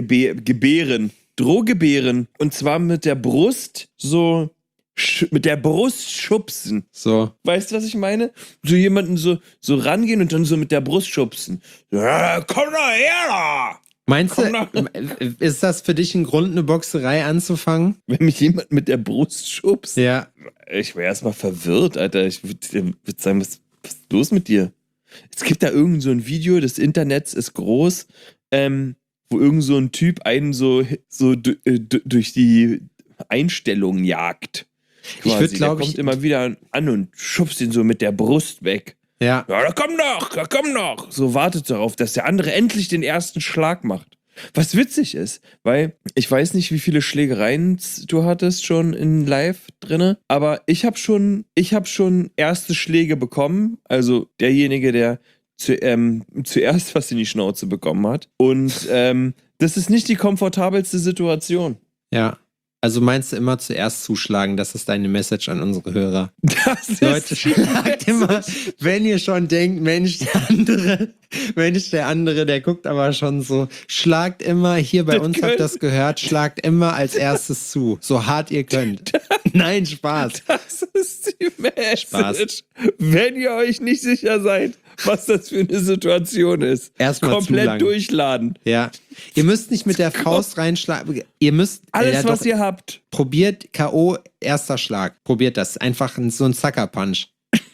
Und zwar mit der Brust so, mit der Brust schubsen. So. Weißt du, was ich meine? So jemanden so rangehen und dann so mit der Brust schubsen. Ja, komm doch her da! Meinst Komm du, ist das für dich ein Grund, eine Boxerei anzufangen? Wenn mich jemand mit der Brust schubst, Ja. ich wäre erstmal verwirrt, Alter. Ich würde sagen, was ist los mit dir? Es gibt da irgend so ein Video, das Internet ist groß, wo irgend so ein Typ einen so durch die Einstellungen jagt. Ich würd, glaub Der ich- kommt immer wieder an und schubst ihn so mit der Brust weg. Ja. Ja, da komm doch. So wartet darauf, dass der andere endlich den ersten Schlag macht. Was witzig ist, weil ich weiß nicht, wie viele Schlägereien du hattest schon in Live drinne, aber ich habe schon erste Schläge bekommen, also derjenige, der zuerst was in die Schnauze bekommen hat. Und das ist nicht die komfortabelste Situation. Ja. Also meinst du immer zuerst zuschlagen? Das ist deine Message an unsere Hörer. Das ist Leute, schlagt immer, wenn ihr schon denkt, Mensch, der andere, der guckt aber schon so, schlagt immer, hier bei uns habt ihr das gehört, schlagt immer als erstes zu, so hart ihr könnt. Nein, Spaß. Das ist die Message. Spaß. Wenn ihr euch nicht sicher seid, was das für eine Situation ist, Erstmal komplett zulangen. Durchladen. Ja. Ihr müsst nicht mit der Faust reinschlagen. Ihr müsst Alles, was ihr habt. probiert K.O. erster Schlag. Probiert das. Einfach so ein Sucker-Punch.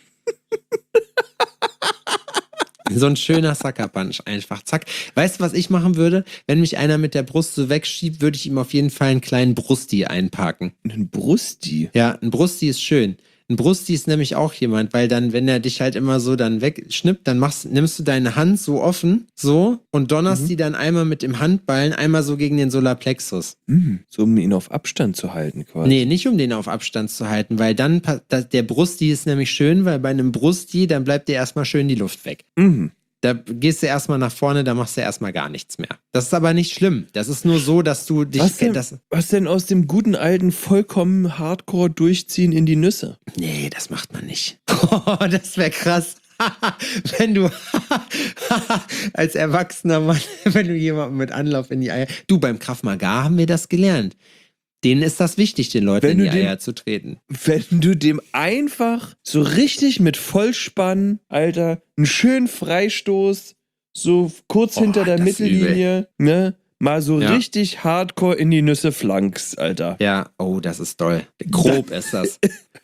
So ein schöner Sucker-Punch. Einfach zack. Weißt du, was ich machen würde? Wenn mich einer mit der Brust so wegschiebt, würde ich ihm auf jeden Fall einen kleinen Brusti einparken. Ein Brusti? Ja, ein Brusti ist schön. Ein Brusti ist nämlich auch jemand, weil dann, wenn er dich halt immer so dann wegschnippt, dann nimmst du deine Hand so offen, so, und donnerst die dann einmal mit dem Handballen, einmal so gegen den Solarplexus. So, um ihn auf Abstand zu halten, quasi. Nee, nicht um den auf Abstand zu halten, weil dann, der Brusti ist nämlich schön, weil bei einem Brusti, dann bleibt dir erstmal schön die Luft weg. Da gehst du erstmal nach vorne, da machst du erstmal gar nichts mehr. Das ist aber nicht schlimm. Das ist nur so, dass du dich... Was denn aus dem guten alten vollkommen Hardcore durchziehen in die Nüsse? Nee, das macht man nicht. Das wäre krass. Wenn du als erwachsener Mann, wenn du jemanden mit Anlauf in die Eier... Du, beim Krav Maga haben wir das gelernt. Denen ist das wichtig, den Leuten in die Eier zu treten. Wenn du dem einfach so richtig mit Vollspann, Alter, einen schönen Freistoß, so kurz hinter der Mittellinie, ne, mal so richtig hardcore in die Nüsse flankst, Alter. Ja, oh, das ist toll. Grob ist das.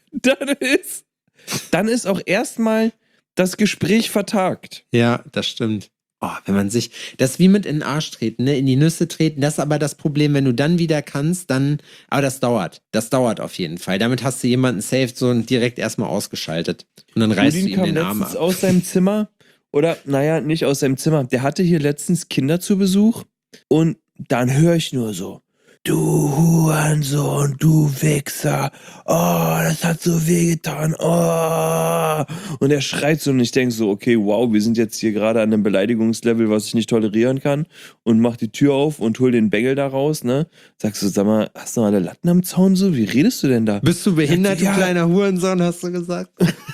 Dann ist auch erstmal das Gespräch vertagt. Ja, das stimmt. Oh, wenn man sich, das ist wie mit in den Arsch treten, ne? In die Nüsse treten, das ist aber das Problem, wenn du dann wieder kannst, dann, aber das dauert auf jeden Fall. Damit hast du jemanden saved so und direkt erstmal ausgeschaltet und dann reißt du ihm den Arm ab. Aus seinem Zimmer, oder, naja, nicht aus seinem Zimmer, der hatte hier letztens Kinder zu Besuch und dann höre ich nur so, du Hurensohn, du Wichser, oh, das hat so wehgetan, oh. Und er schreit so und ich denke so, okay, wow, wir sind jetzt hier gerade an einem Beleidigungslevel, was ich nicht tolerieren kann, und mach die Tür auf und hol den Bengel da raus, ne? Sagst du, sag mal, hast du noch alle Latten am Zaun so? Wie redest du denn da? Bist du behindert, du kleiner Hurensohn, hast du gesagt?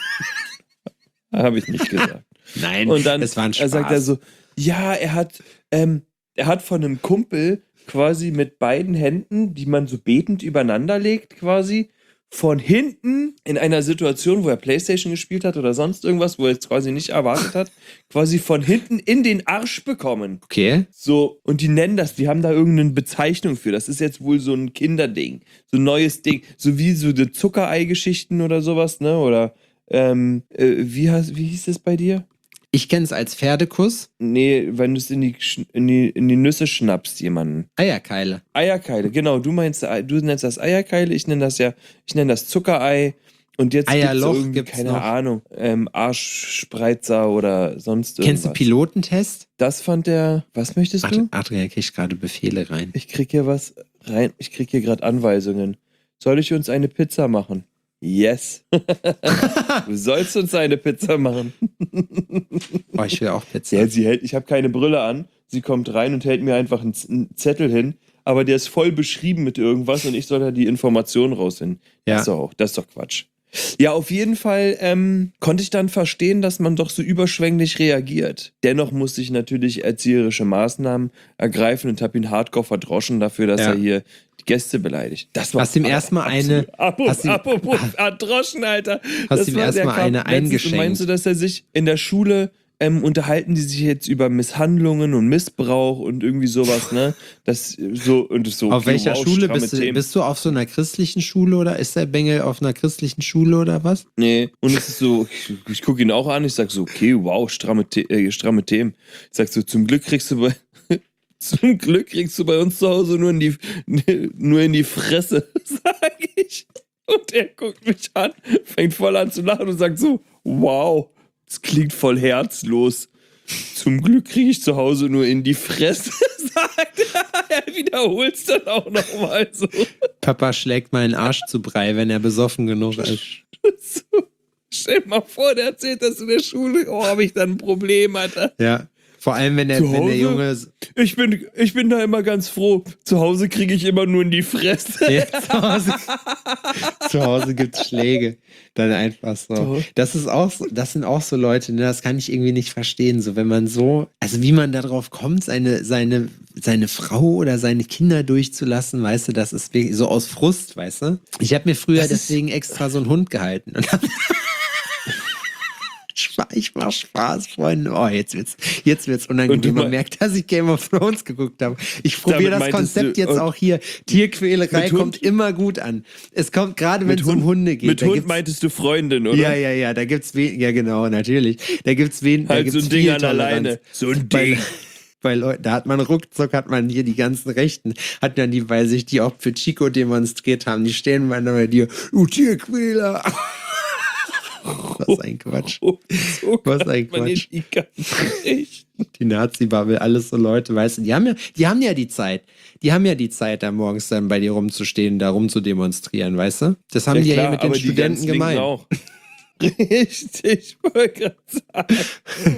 Habe ich nicht gesagt. Nein, und dann es war ein Spaß. Sagt er so, ja, er hat von einem Kumpel quasi mit beiden Händen, die man so betend übereinander legt, quasi von hinten in einer Situation, wo er Playstation gespielt hat oder sonst irgendwas, wo er jetzt quasi nicht erwartet hat, quasi von hinten in den Arsch bekommen. Okay. So, und die nennen das, die haben da irgendeine Bezeichnung für. Das ist jetzt wohl so ein Kinderding, so ein neues Ding, so wie so die Zuckerei-Geschichten oder sowas, ne? Oder wie hieß das bei dir? Ich kenne es als Pferdekuss. Nee, wenn du es in die Nüsse schnappst, jemanden. Eierkeile. Eierkeile, genau. Du nennst das Eierkeile, ich nenne das Zuckerei. Und jetzt Eierloch gibt's keine Ahnung, Arschspreizer oder sonst irgendwas. Kennst du Pilotentest? Das fand der, was möchtest du? Adrian kriegt gerade Befehle rein. Ich krieg hier was rein, ich krieg hier gerade Anweisungen. Soll ich uns eine Pizza machen? Yes. Du sollst uns eine Pizza machen. Oh, ich will auch Pizza. Ja, ich habe keine Brille an. Sie kommt rein und hält mir einfach einen Zettel hin. Aber der ist voll beschrieben mit irgendwas und ich soll da die Informationen rausfinden. Ja. Das ist doch Quatsch. Ja, auf jeden Fall konnte ich dann verstehen, dass man doch so überschwänglich reagiert. Dennoch musste ich natürlich erzieherische Maßnahmen ergreifen und habe ihn hardcore verdroschen dafür, dass er hier die Gäste beleidigt. Das war hast ihm erstmal eine... Apropos verdroschen, Alter. Hast ihm erstmal eine eingeschenkt. Meinst du, dass er sich in der Schule... unterhalten die sich jetzt über Misshandlungen und Missbrauch und irgendwie sowas, ne? Das so und so. Auf welcher Schule bist du? Bist du auf so einer christlichen Schule oder ist der Bengel auf einer christlichen Schule oder was? Nee, und es ist so, ich gucke ihn auch an, ich sag so, okay, wow, stramme Themen. Ich sag so, zum Glück kriegst du bei uns zu Hause nur in die Fresse, sag ich. Und er guckt mich an, fängt voll an zu lachen und sagt so, wow. Das klingt voll herzlos. Zum Glück kriege ich zu Hause nur in die Fresse, sagt er. Er wiederholt es dann auch nochmal so. Papa schlägt meinen Arsch zu Brei, wenn er besoffen genug ist. So. Stell dir mal vor, der erzählt das in der Schule. Oh, habe ich dann ein Problem, Alter. Ja. Vor allem, wenn der Junge... Ich bin da immer ganz froh. Zu Hause kriege ich immer nur in die Fresse. Ja, zu Hause gibt's Schläge. Dann einfach so. Das sind auch so Leute, ne, das kann ich irgendwie nicht verstehen. So, wenn man so, also wie man darauf kommt, seine Frau oder seine Kinder durchzulassen, weißt du, das ist wirklich so aus Frust, weißt du? Ich habe mir früher deswegen extra so einen Hund gehalten. Und ich mach Spaß, Freunde. Oh, jetzt wird's unangenehm. Man merkt, dass ich Game of Thrones geguckt habe. Ich probiere das Konzept jetzt auch hier. Tierquälerei kommt immer gut an. Es kommt gerade, wenn es um Hunde geht. Mit Hund meintest du Freundin, oder? Ja, da gibt's ja genau, natürlich. Da gibt's wen. Halt da so ein Ding an alleine. So ein Ding. Bei Leuten, da hat man ruckzuck, hat man hier die ganzen Rechten, hat man die, weil sich die auch für Chico demonstriert haben, die stehen mal bei dir, du Tierquäler. Was ein Quatsch. Was ein Quatsch. Die Nazi-Bubble, alles so Leute, weißt du, die haben ja die Zeit. Die haben ja die Zeit, da morgens dann bei dir rumzustehen, da rumzudemonstrieren, weißt du? Das haben die ja hier mit den Studenten gemeint. Auch. Richtig, wollte gerade sagen.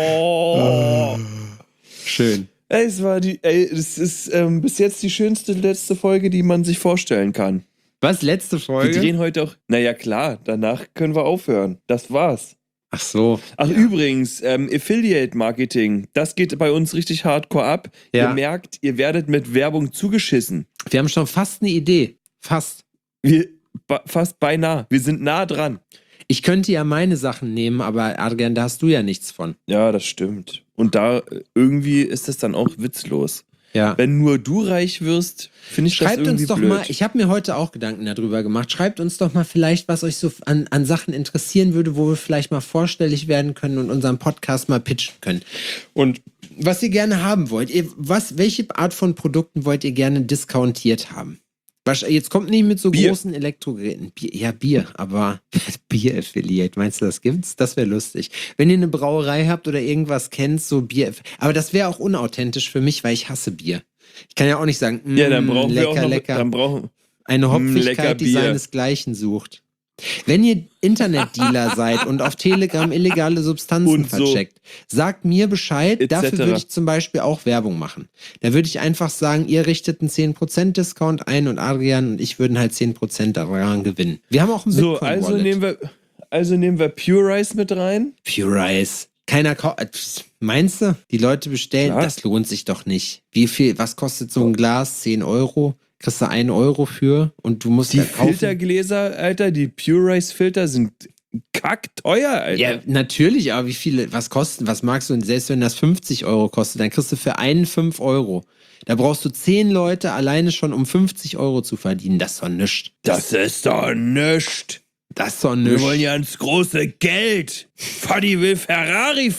Oh. Schön. Das ist bis jetzt die schönste letzte Folge, die man sich vorstellen kann. Was, letzte Folge? Wir drehen heute auch. Naja, klar, danach können wir aufhören. Das war's. Ach so. Ach, übrigens, Affiliate-Marketing, das geht bei uns richtig hardcore ab. Ja. Ihr merkt, ihr werdet mit Werbung zugeschissen. Wir haben schon fast eine Idee. Fast. Fast beinahe. Wir sind nah dran. Ich könnte ja meine Sachen nehmen, aber Adrian, da hast du ja nichts von. Ja, das stimmt. Und da irgendwie ist das dann auch witzlos. Ja. Wenn nur du reich wirst, finde ich das irgendwie blöd. Schreibt uns doch mal, ich habe mir heute auch Gedanken darüber gemacht, schreibt uns doch mal vielleicht, was euch so an Sachen interessieren würde, wo wir vielleicht mal vorstellig werden können und unseren Podcast mal pitchen können. Und was ihr gerne haben wollt, welche Art von Produkten wollt ihr gerne discountiert haben? Jetzt kommt nicht mit so großen Elektrogeräten. Bier, aber Bier-Affiliate, meinst du, das gibt's? Das wäre lustig. Wenn ihr eine Brauerei habt oder irgendwas kennt, so Bier. Aber das wäre auch unauthentisch für mich, weil ich hasse Bier. Ich kann ja auch nicht sagen, dann brauchen lecker, wir auch noch, lecker. Dann brauchen eine Hopfigkeit, die seinesgleichen sucht. Wenn ihr Internetdealer seid und auf Telegram illegale Substanzen vercheckt, sagt mir Bescheid, dafür würde ich zum Beispiel auch Werbung machen. Da würde ich einfach sagen, ihr richtet einen 10% Discount ein und Adrian und ich würden halt 10% daran gewinnen. Wir haben auch ein Bitcoin-Wallet. Also nehmen wir Pure Rice mit rein? Pure Rice. Keiner meinst du? Die Leute bestellen, das lohnt sich doch nicht. Was kostet so ein Glas? 10 €? Kriegst du 1 € für und du musst die Filtergläser, Alter, die Pure Rice Filter sind kackteuer, Alter. Ja, natürlich, aber was magst du? Und selbst wenn das 50 € kostet, dann kriegst du für einen 5 €. Da brauchst du 10 Leute alleine schon, um 50 € zu verdienen. Das ist doch nichts. Das ist doch nichts. Wir wollen ja ins große Geld. Fadi will Ferrari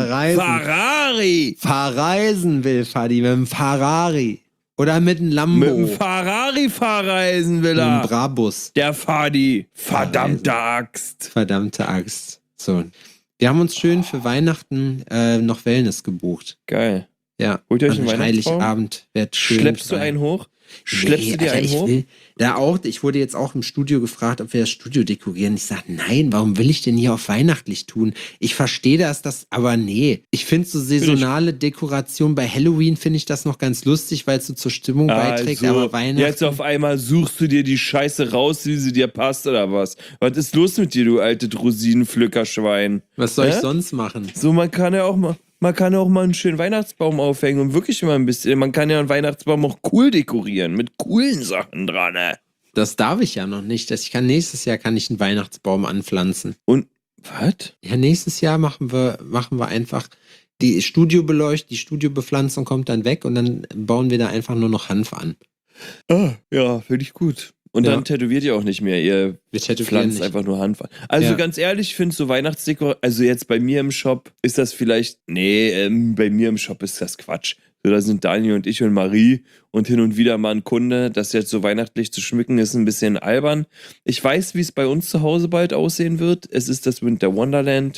fahren. Verreisen will Fadi mit dem Ferrari. Oder mit einem Lambo. Mit dem Ferrari verreisen will er. Mit dem Brabus. Der Fadi. Verdammte Axt. Verdammte Axt. So. Wir haben uns schön für Weihnachten noch Wellness gebucht. Geil. Ja. Holt ihr euch einen Weihnachtsbaum? Heiligabend wird schön. Schleppst du einen hoch? Schleppst du dir einen hoch? Ich wurde jetzt auch im Studio gefragt, ob wir das Studio dekorieren. Ich sage, nein, warum will ich denn hier auf weihnachtlich tun? Ich verstehe aber nee. Ich finde so saisonale Dekoration bei Halloween finde ich das noch ganz lustig, weil es so zur Stimmung beiträgt, aber Weihnachten... Jetzt auf einmal suchst du dir die Scheiße raus, wie sie dir passt oder was? Was ist los mit dir, du alte Rosinenpflückerschwein? Was soll ich sonst machen? So, man kann ja auch mal einen schönen Weihnachtsbaum aufhängen und wirklich mal ein bisschen, man kann ja einen Weihnachtsbaum auch cool dekorieren, mit coolen Sachen dran, ne? Das darf ich ja noch nicht. Nächstes Jahr kann ich einen Weihnachtsbaum anpflanzen. Und, was? Ja, nächstes Jahr machen wir einfach die Studiobepflanzung kommt dann weg und dann bauen wir da einfach nur noch Hanf an. Ah, ja, finde ich gut. Und dann tätowiert ihr auch nicht mehr, ihr pflanzt einfach nur Hanf an. Also ganz ehrlich, ich finde so Weihnachtsdeko, also jetzt bei mir im Shop ist das vielleicht, bei mir im Shop ist das Quatsch. So, da sind Daniel und ich und Marie und hin und wieder mal ein Kunde, das jetzt so weihnachtlich zu schmücken, ist ein bisschen albern. Ich weiß, wie es bei uns zu Hause bald aussehen wird. Es ist das Winter Wonderland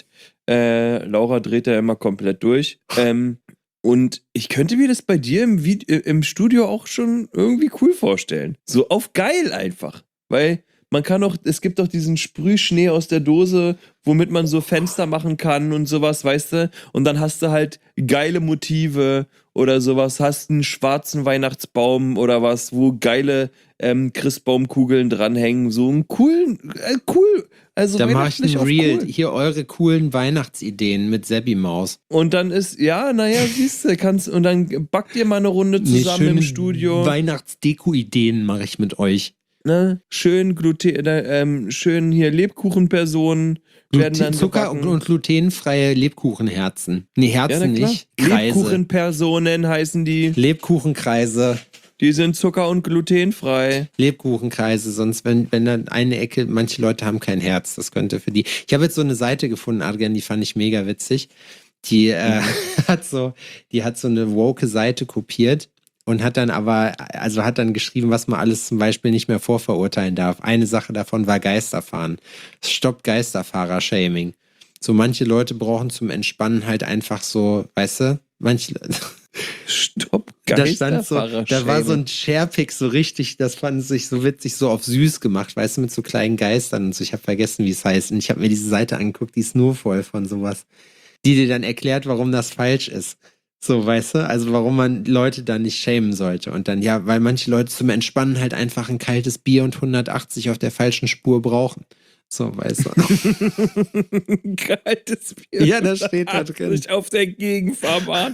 Laura dreht da immer komplett durch. Und ich könnte mir das bei dir im Studio auch schon irgendwie cool vorstellen. So auf geil einfach. Weil es gibt doch diesen Sprühschnee aus der Dose, womit man so Fenster machen kann und sowas, weißt du? Und dann hast du halt geile Motive oder sowas, hast einen schwarzen Weihnachtsbaum oder was, wo geile Christbaumkugeln dranhängen. So einen coolen, cool. Also da mach ich ein auf Reel. cool. Hier eure coolen Weihnachtsideen mit Seppi Maus. Und dann siehst du, und dann backt ihr mal eine Runde zusammen im Studio. Weihnachtsdeko-Ideen mache ich mit euch. Ne? Schön schön hier Lebkuchenpersonen werden dann Zucker- gebacken. und glutenfreie Lebkuchenherzen. Nee, Herzen Ja, nicht. Kreise. Lebkuchenpersonen heißen die. Lebkuchenkreise. Die sind zucker- und glutenfrei. Lebkuchenkreise, sonst wenn dann eine Ecke, manche Leute haben kein Herz, das könnte für die. Ich habe jetzt so eine Seite gefunden, Adrian, die fand ich mega witzig. Die hat so eine woke Seite kopiert und hat dann geschrieben, was man alles zum Beispiel nicht mehr vorverurteilen darf. Eine Sache davon war Geisterfahren. Stoppt Geisterfahrer-Shaming. So manche Leute brauchen zum Entspannen halt einfach so, weißt du, Stopp, da Geisterfahrer. da war so ein Sharepick so richtig, das fand sich so witzig, so auf süß gemacht, weißt du, mit so kleinen Geistern und so. Ich habe vergessen, wie es heißt. Und ich habe mir diese Seite angeguckt, die ist nur voll von sowas, die dir dann erklärt, warum das falsch ist. So, weißt du, also warum man Leute da nicht schämen sollte. Und dann, ja, weil manche Leute zum Entspannen halt einfach ein kaltes Bier und 180 auf der falschen Spur brauchen. So, weißt du. Kaltes Bier. Ja, das steht da drin. Auf der Gegenfahrbahn.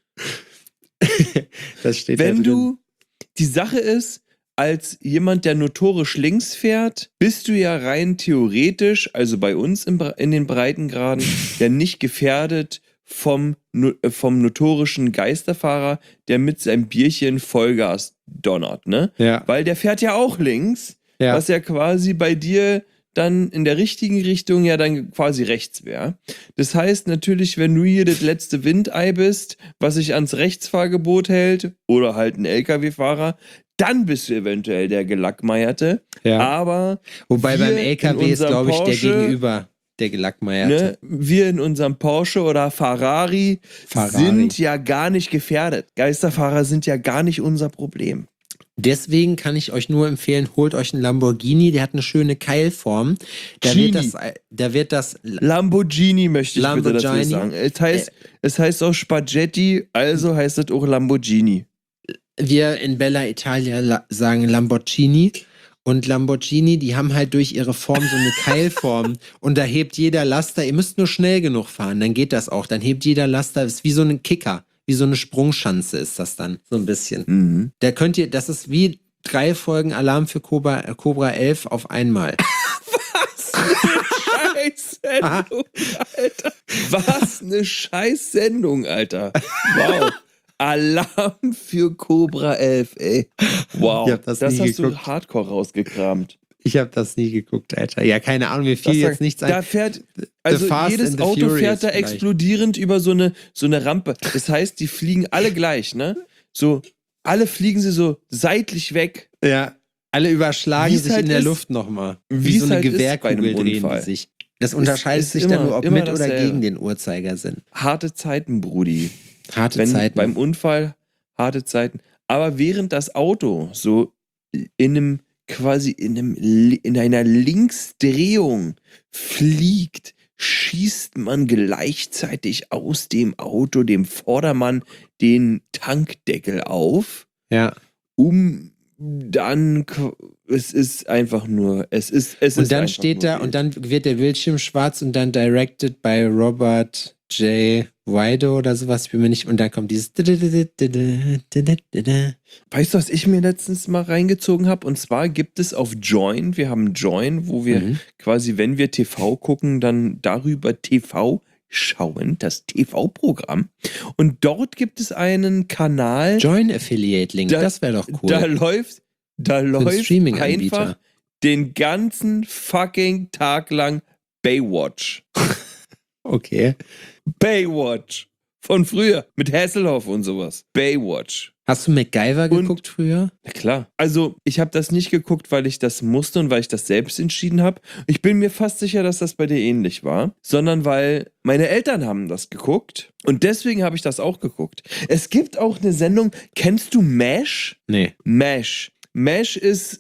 Das steht da Wenn drin. die Sache ist, als jemand, der notorisch links fährt, bist du ja rein theoretisch, also bei uns in den Breitengraden, ja nicht gefährdet vom notorischen Geisterfahrer, der mit seinem Bierchen Vollgas donnert, ne? Ja. Weil der fährt ja auch links, Ja. was ja quasi bei dir dann in der richtigen Richtung ja dann quasi rechts wäre. Das heißt natürlich, wenn du hier das letzte Windei bist, was sich ans Rechtsfahrgebot hält, oder halt ein LKW-Fahrer, dann bist du eventuell der Gelackmeierte. Ja. Aber Wobei wir beim in LKW ist, unserem glaube ich, der Porsche, Gegenüber der Gelackmeierte. ne, wir in unserem Porsche oder Ferrari sind ja gar nicht gefährdet. Geisterfahrer sind ja gar nicht unser Problem. Deswegen kann ich euch nur empfehlen, holt euch einen Lamborghini, der hat eine schöne Keilform. Da wird das Lamborghini möchte ich bitte dazu Lamborghini. sagen. Es heißt auch Spaghetti, also heißt es auch Lamborghini. wir in Bella Italia sagen Lamborghini. Und Lamborghini, die haben halt durch ihre Form so eine Keilform. Und da hebt jeder Laster, ihr müsst nur schnell genug fahren, dann geht das auch. Dann hebt jeder Laster, ist wie so ein Kicker. Wie so eine Sprungschanze ist das dann, so ein bisschen. Mhm. Da könnt ihr, das ist wie 3 Folgen Alarm für Cobra 11 auf einmal. Scheißsendung, Alter. Was eine Scheißsendung, Alter. Wow. Alarm für Cobra 11, ey. Wow. Ich hab das nie hast geguckt. du hardcore rausgekramt. Ich habe das nie geguckt, Alter. Ja, keine Ahnung, mir fiel jetzt nichts ein. Da fährt, also Fast jedes and the Auto Furious fährt da vielleicht. explodierend über so eine Rampe. Das heißt, die fliegen alle gleich, ne? So, alle fliegen sie so seitlich weg. Ja, alle überschlagen Wie's sich halt in der ist- Luft nochmal. Wie wie's so eine halt ist bei Gewehrkugel einem drehen die Unfall. sich. Das unterscheidet ist sich immer- dann nur, ob immer mit oder dasselbe. gegen den Uhrzeigersinn. Harte Zeiten, Brudi. Harte Wenn Zeiten. beim Unfall, harte Zeiten. Aber während das Auto so in einer Linksdrehung fliegt, schießt man gleichzeitig aus dem Auto, dem Vordermann, den Tankdeckel auf, Ja. um dann, es ist einfach nur, es ist Und dann einfach steht nur da, wild. und dann wird der Bildschirm schwarz und dann directed by Robert J. Wido oder sowas, ich bin mir nicht, und dann kommt dieses Weißt du, was ich mir letztens mal reingezogen habe? Und zwar gibt es auf Join, wir haben Join, wo wir quasi, wenn wir TV gucken, dann darüber TV schauen, das TV-Programm. Und dort gibt es einen Kanal, Join Affiliate Link, das wäre doch cool. da läuft Für einen Streaming-Anbieter. einfach den ganzen fucking Tag lang Baywatch. Okay. Baywatch. Von früher. Mit Hasselhoff und sowas. Baywatch. Hast du MacGyver geguckt früher? Na klar. Also, ich habe das nicht geguckt, weil ich das musste und weil ich das selbst entschieden habe. Ich bin mir fast sicher, dass das bei dir ähnlich war. Sondern weil meine Eltern haben das geguckt. Und deswegen habe ich das auch geguckt. Es gibt auch eine Sendung, kennst du MASH? Nee. MASH. MASH ist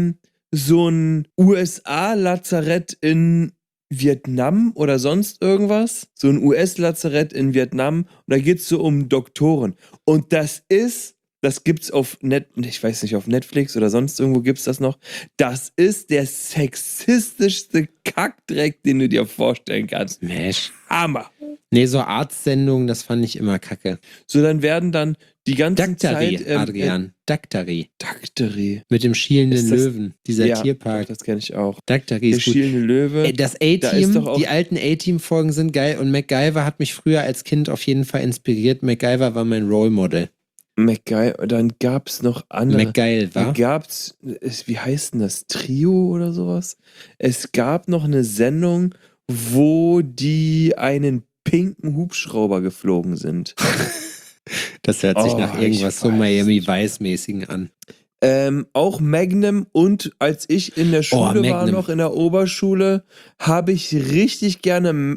so ein USA-Lazarett in Vietnam oder sonst irgendwas. So ein US-Lazarett in Vietnam. Und da geht es so um Doktoren. Und das gibt's auf ich weiß nicht, auf Netflix oder sonst irgendwo gibt's das noch. Das ist der sexistischste Kackdreck, den du dir vorstellen kannst. Mesh. Hammer. Nee, so Arztsendungen, das fand ich immer kacke. So, dann werden dann die ganze Daktari, Zeit... Adrian. Daktari. Daktari. Mit dem schielenden Ist das- Löwen. Dieser Ja, Tierpark. das kenne ich auch. Daktari Der ist gut. schielende Löwe. Das Da ist A-Team, doch auch- die alten A-Team-Folgen sind geil und MacGyver hat mich früher als Kind auf jeden Fall inspiriert. MacGyver war mein Role Model. MacGyver, dann gab's noch andere. MacGyver. Dann gab's, wie heißt denn das? Trio oder sowas? Es gab noch eine Sendung, wo die einen pinken Hubschrauber geflogen sind. Das hört sich Oh, nach irgendwas ich so weiß Miami nicht. Vice-mäßigen an. Auch Magnum, und als ich in der Schule war, Magnum. noch in der Oberschule, habe ich richtig gerne,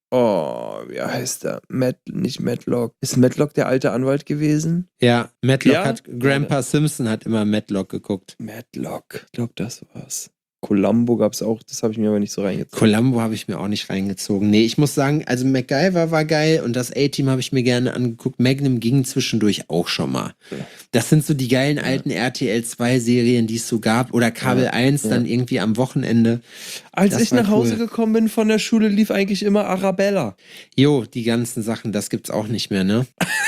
wie heißt der? Nicht Matlock. Ist Matlock der alte Anwalt gewesen? Ja, Matlock Ja? Grandpa Simpson hat immer Matlock geguckt. Matlock. Ich glaube, das war's. Columbo gab's auch, das habe ich mir aber nicht so reingezogen. Columbo habe ich mir auch nicht reingezogen. Nee, ich muss sagen, also MacGyver war geil und das A-Team habe ich mir gerne angeguckt. Magnum ging zwischendurch auch schon mal. Das sind so die geilen alten RTL 2 Serien, die es so gab. Oder Kabel 1 dann irgendwie am Wochenende. Als Das ich war nach Hause cool. gekommen bin von der Schule, lief eigentlich immer Arabella. Jo, die ganzen Sachen, das gibt's auch nicht mehr, ne?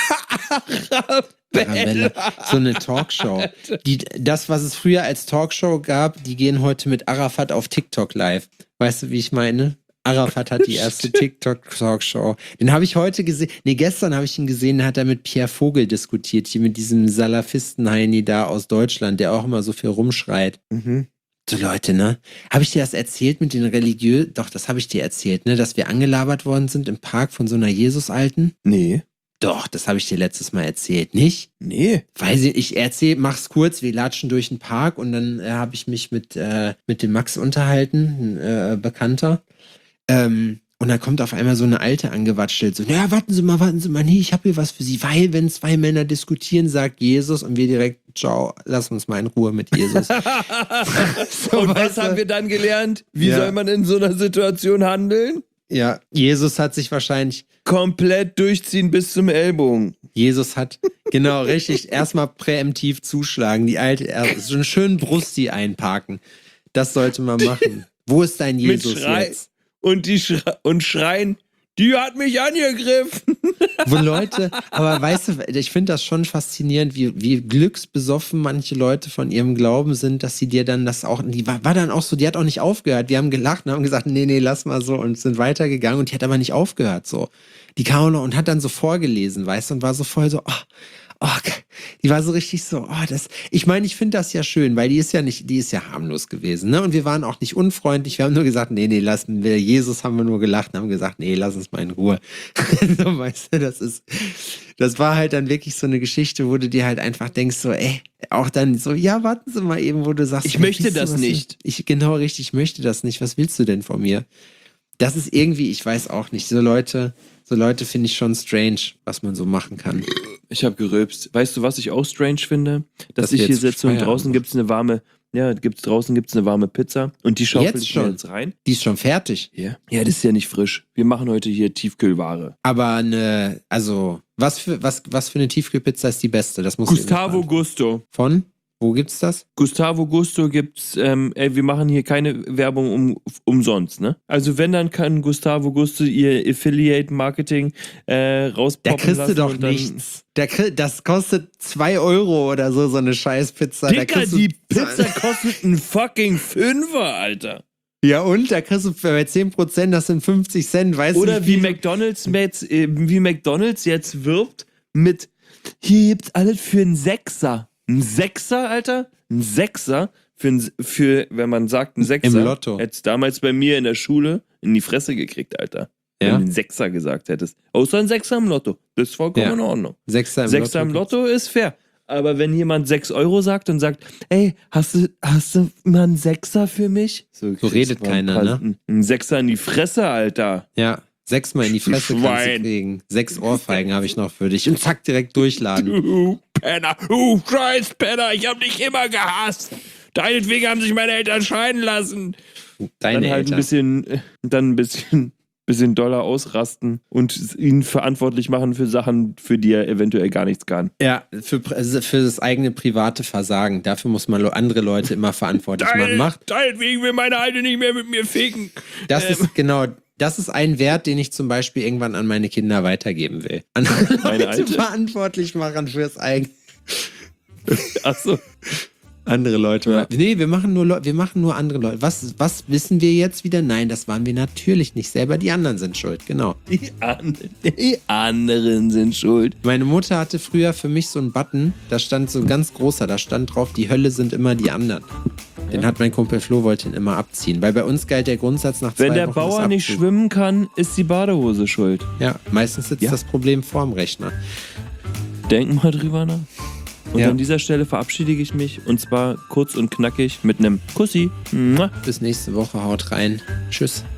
Arabella. So eine Talkshow. Das, was es früher als Talkshow gab, die gehen heute mit Arafat auf TikTok live. Weißt du, wie ich meine? Arafat hat die erste TikTok-Talkshow. Den habe ich heute gesehen. Nee, gestern habe ich ihn gesehen, da hat er mit Pierre Vogel diskutiert, hier mit diesem Salafisten-Heini da aus Deutschland, der auch immer so viel rumschreit. So Leute, ne? Habe ich dir das erzählt mit den Doch, das habe ich dir erzählt, ne? Dass wir angelabert worden sind im Park von so einer Jesus-Alten. Nee. Doch, das habe ich dir letztes Mal erzählt, nicht? Nee. Weiß ich erzähl, mach's kurz, wir latschen durch den Park und dann habe ich mich mit dem Max unterhalten, ein Bekannter. Und dann kommt auf einmal so eine Alte angewatschelt, so, naja, warten Sie mal, nee, ich habe hier was für Sie, weil wenn zwei Männer diskutieren, sagt Jesus und wir direkt, ciao, lass uns mal in Ruhe mit Jesus. So, Und was weißt du? haben wir dann gelernt? Wie Ja. soll man in so einer Situation handeln? Ja, Jesus hat sich wahrscheinlich, Komplett durchziehen bis zum Ellbogen. genau, richtig, erstmal präemptiv zuschlagen, die Alte, so einen schönen Brusti einparken. Das sollte man machen. Wo ist dein Jesus Mit Schrei jetzt? und schreien, die hat mich angegriffen. Wo Leute, aber weißt du, ich finde das schon faszinierend, wie glücksbesoffen manche Leute von ihrem Glauben sind, dass sie dir dann das auch, die war dann auch so, die hat auch nicht aufgehört. Wir haben gelacht und haben gesagt, nee, lass mal so und sind weitergegangen und die hat aber nicht aufgehört so. Die kam auch noch und hat dann so vorgelesen, weißt du, und war so voll so, die war so richtig so, ich meine, ich finde das ja schön, weil die ist ja harmlos gewesen, ne? Und wir waren auch nicht unfreundlich, wir haben nur gesagt, nee, lassen wir, Jesus haben wir nur gelacht und haben gesagt, nee, lass uns mal in Ruhe. So, weißt du, das war halt dann wirklich so eine Geschichte, wo du dir halt einfach denkst, so, auch dann so, ja, warten Sie mal eben, wo du sagst, Ich möchte siehst du, das was nicht. Genau richtig, ich möchte das nicht, was willst du denn von mir? Das ist irgendwie, ich weiß auch nicht, so Leute finde ich schon strange, was man so machen kann. Ich habe gerülpst. Weißt du, was ich auch strange finde? Dass Dass wir ich hier jetzt sitze und Feierabend draußen gibt's eine warme Pizza und die schaufel Jetzt ich mir schon? jetzt rein. Die ist schon fertig. Ja, das ist ja nicht frisch. Wir machen heute hier Tiefkühlware. Aber was für eine Tiefkühlpizza ist die beste? Das muss Gustavo Gusto. Von? Wo gibt's das? Gustavo Gusto gibt's, wir machen hier keine Werbung umsonst, ne? Also wenn, dann kann Gustavo Gusto ihr Affiliate-Marketing rauspoppen Da kriegst lassen du doch und dann, nichts. Das kostet 2 Euro oder so eine Scheißpizza. Da Dicker, kriegst du- die Pizza kostet einen fucking Fünfer, Alter. Ja und? Da kriegst du bei 10%, das sind 50 Cent, weißt Oder du? wie McDonald's jetzt wirbt mit, hier gibt's alles für einen Sechser. Ein Sechser, Alter? Ein Sechser für wenn man sagt, ein Sechser. Im Lotto. Hätt's damals bei mir in der Schule in die Fresse gekriegt, Alter. wenn Ja. du einen Sechser gesagt hättest. Außer ein Sechser im Lotto. Das ist vollkommen Ja. in Ordnung. Sechser Im Lotto ist fair. Aber wenn jemand 6 Euro sagt und sagt, ey, hast du mal einen Sechser für mich? So kriegst redet du mal keiner, ne? Ein Sechser in die Fresse, Alter. Ja, 6-mal in die Fresse kannst du Schwein. kriegen. 6 Ohrfeigen habe ich noch für dich. Und zack, direkt durchladen. Du Penner, scheiß Penner, ich hab dich immer gehasst. Deinetwegen haben sich meine Eltern scheiden lassen. Deine Dann halt Eltern. ein bisschen doller ausrasten und ihn verantwortlich machen für Sachen, für die er eventuell gar nichts kann. Ja, für das eigene private Versagen. Dafür muss man andere Leute immer verantwortlich machen. Deinetwegen will meine Alte nicht mehr mit mir ficken. Das ist ein Wert, den ich zum Beispiel irgendwann an meine Kinder weitergeben will. Andere Meine Leute Alte? verantwortlich machen fürs eigene. Achso. Andere Leute. Ja. Nee, wir machen nur andere Leute. Was wissen wir jetzt wieder? Nein, das waren wir natürlich nicht selber. Die anderen sind schuld, genau. Die anderen sind schuld. Meine Mutter hatte früher für mich so einen Button, da stand so ein ganz großer, da stand drauf, die Hölle sind immer die anderen. Den hat mein Kumpel Flo, wollte ihn immer abziehen. Weil bei uns galt der Grundsatz nach 2 Wochen Wenn der des Bauer nicht Abzugs. schwimmen kann, ist die Badehose schuld. Ja, meistens sitzt das Problem vorm Rechner. Denk mal drüber nach. Und Ja. an dieser Stelle verabschiede ich mich. Und zwar kurz und knackig mit einem Kussi. Mua. Bis nächste Woche, haut rein. Tschüss.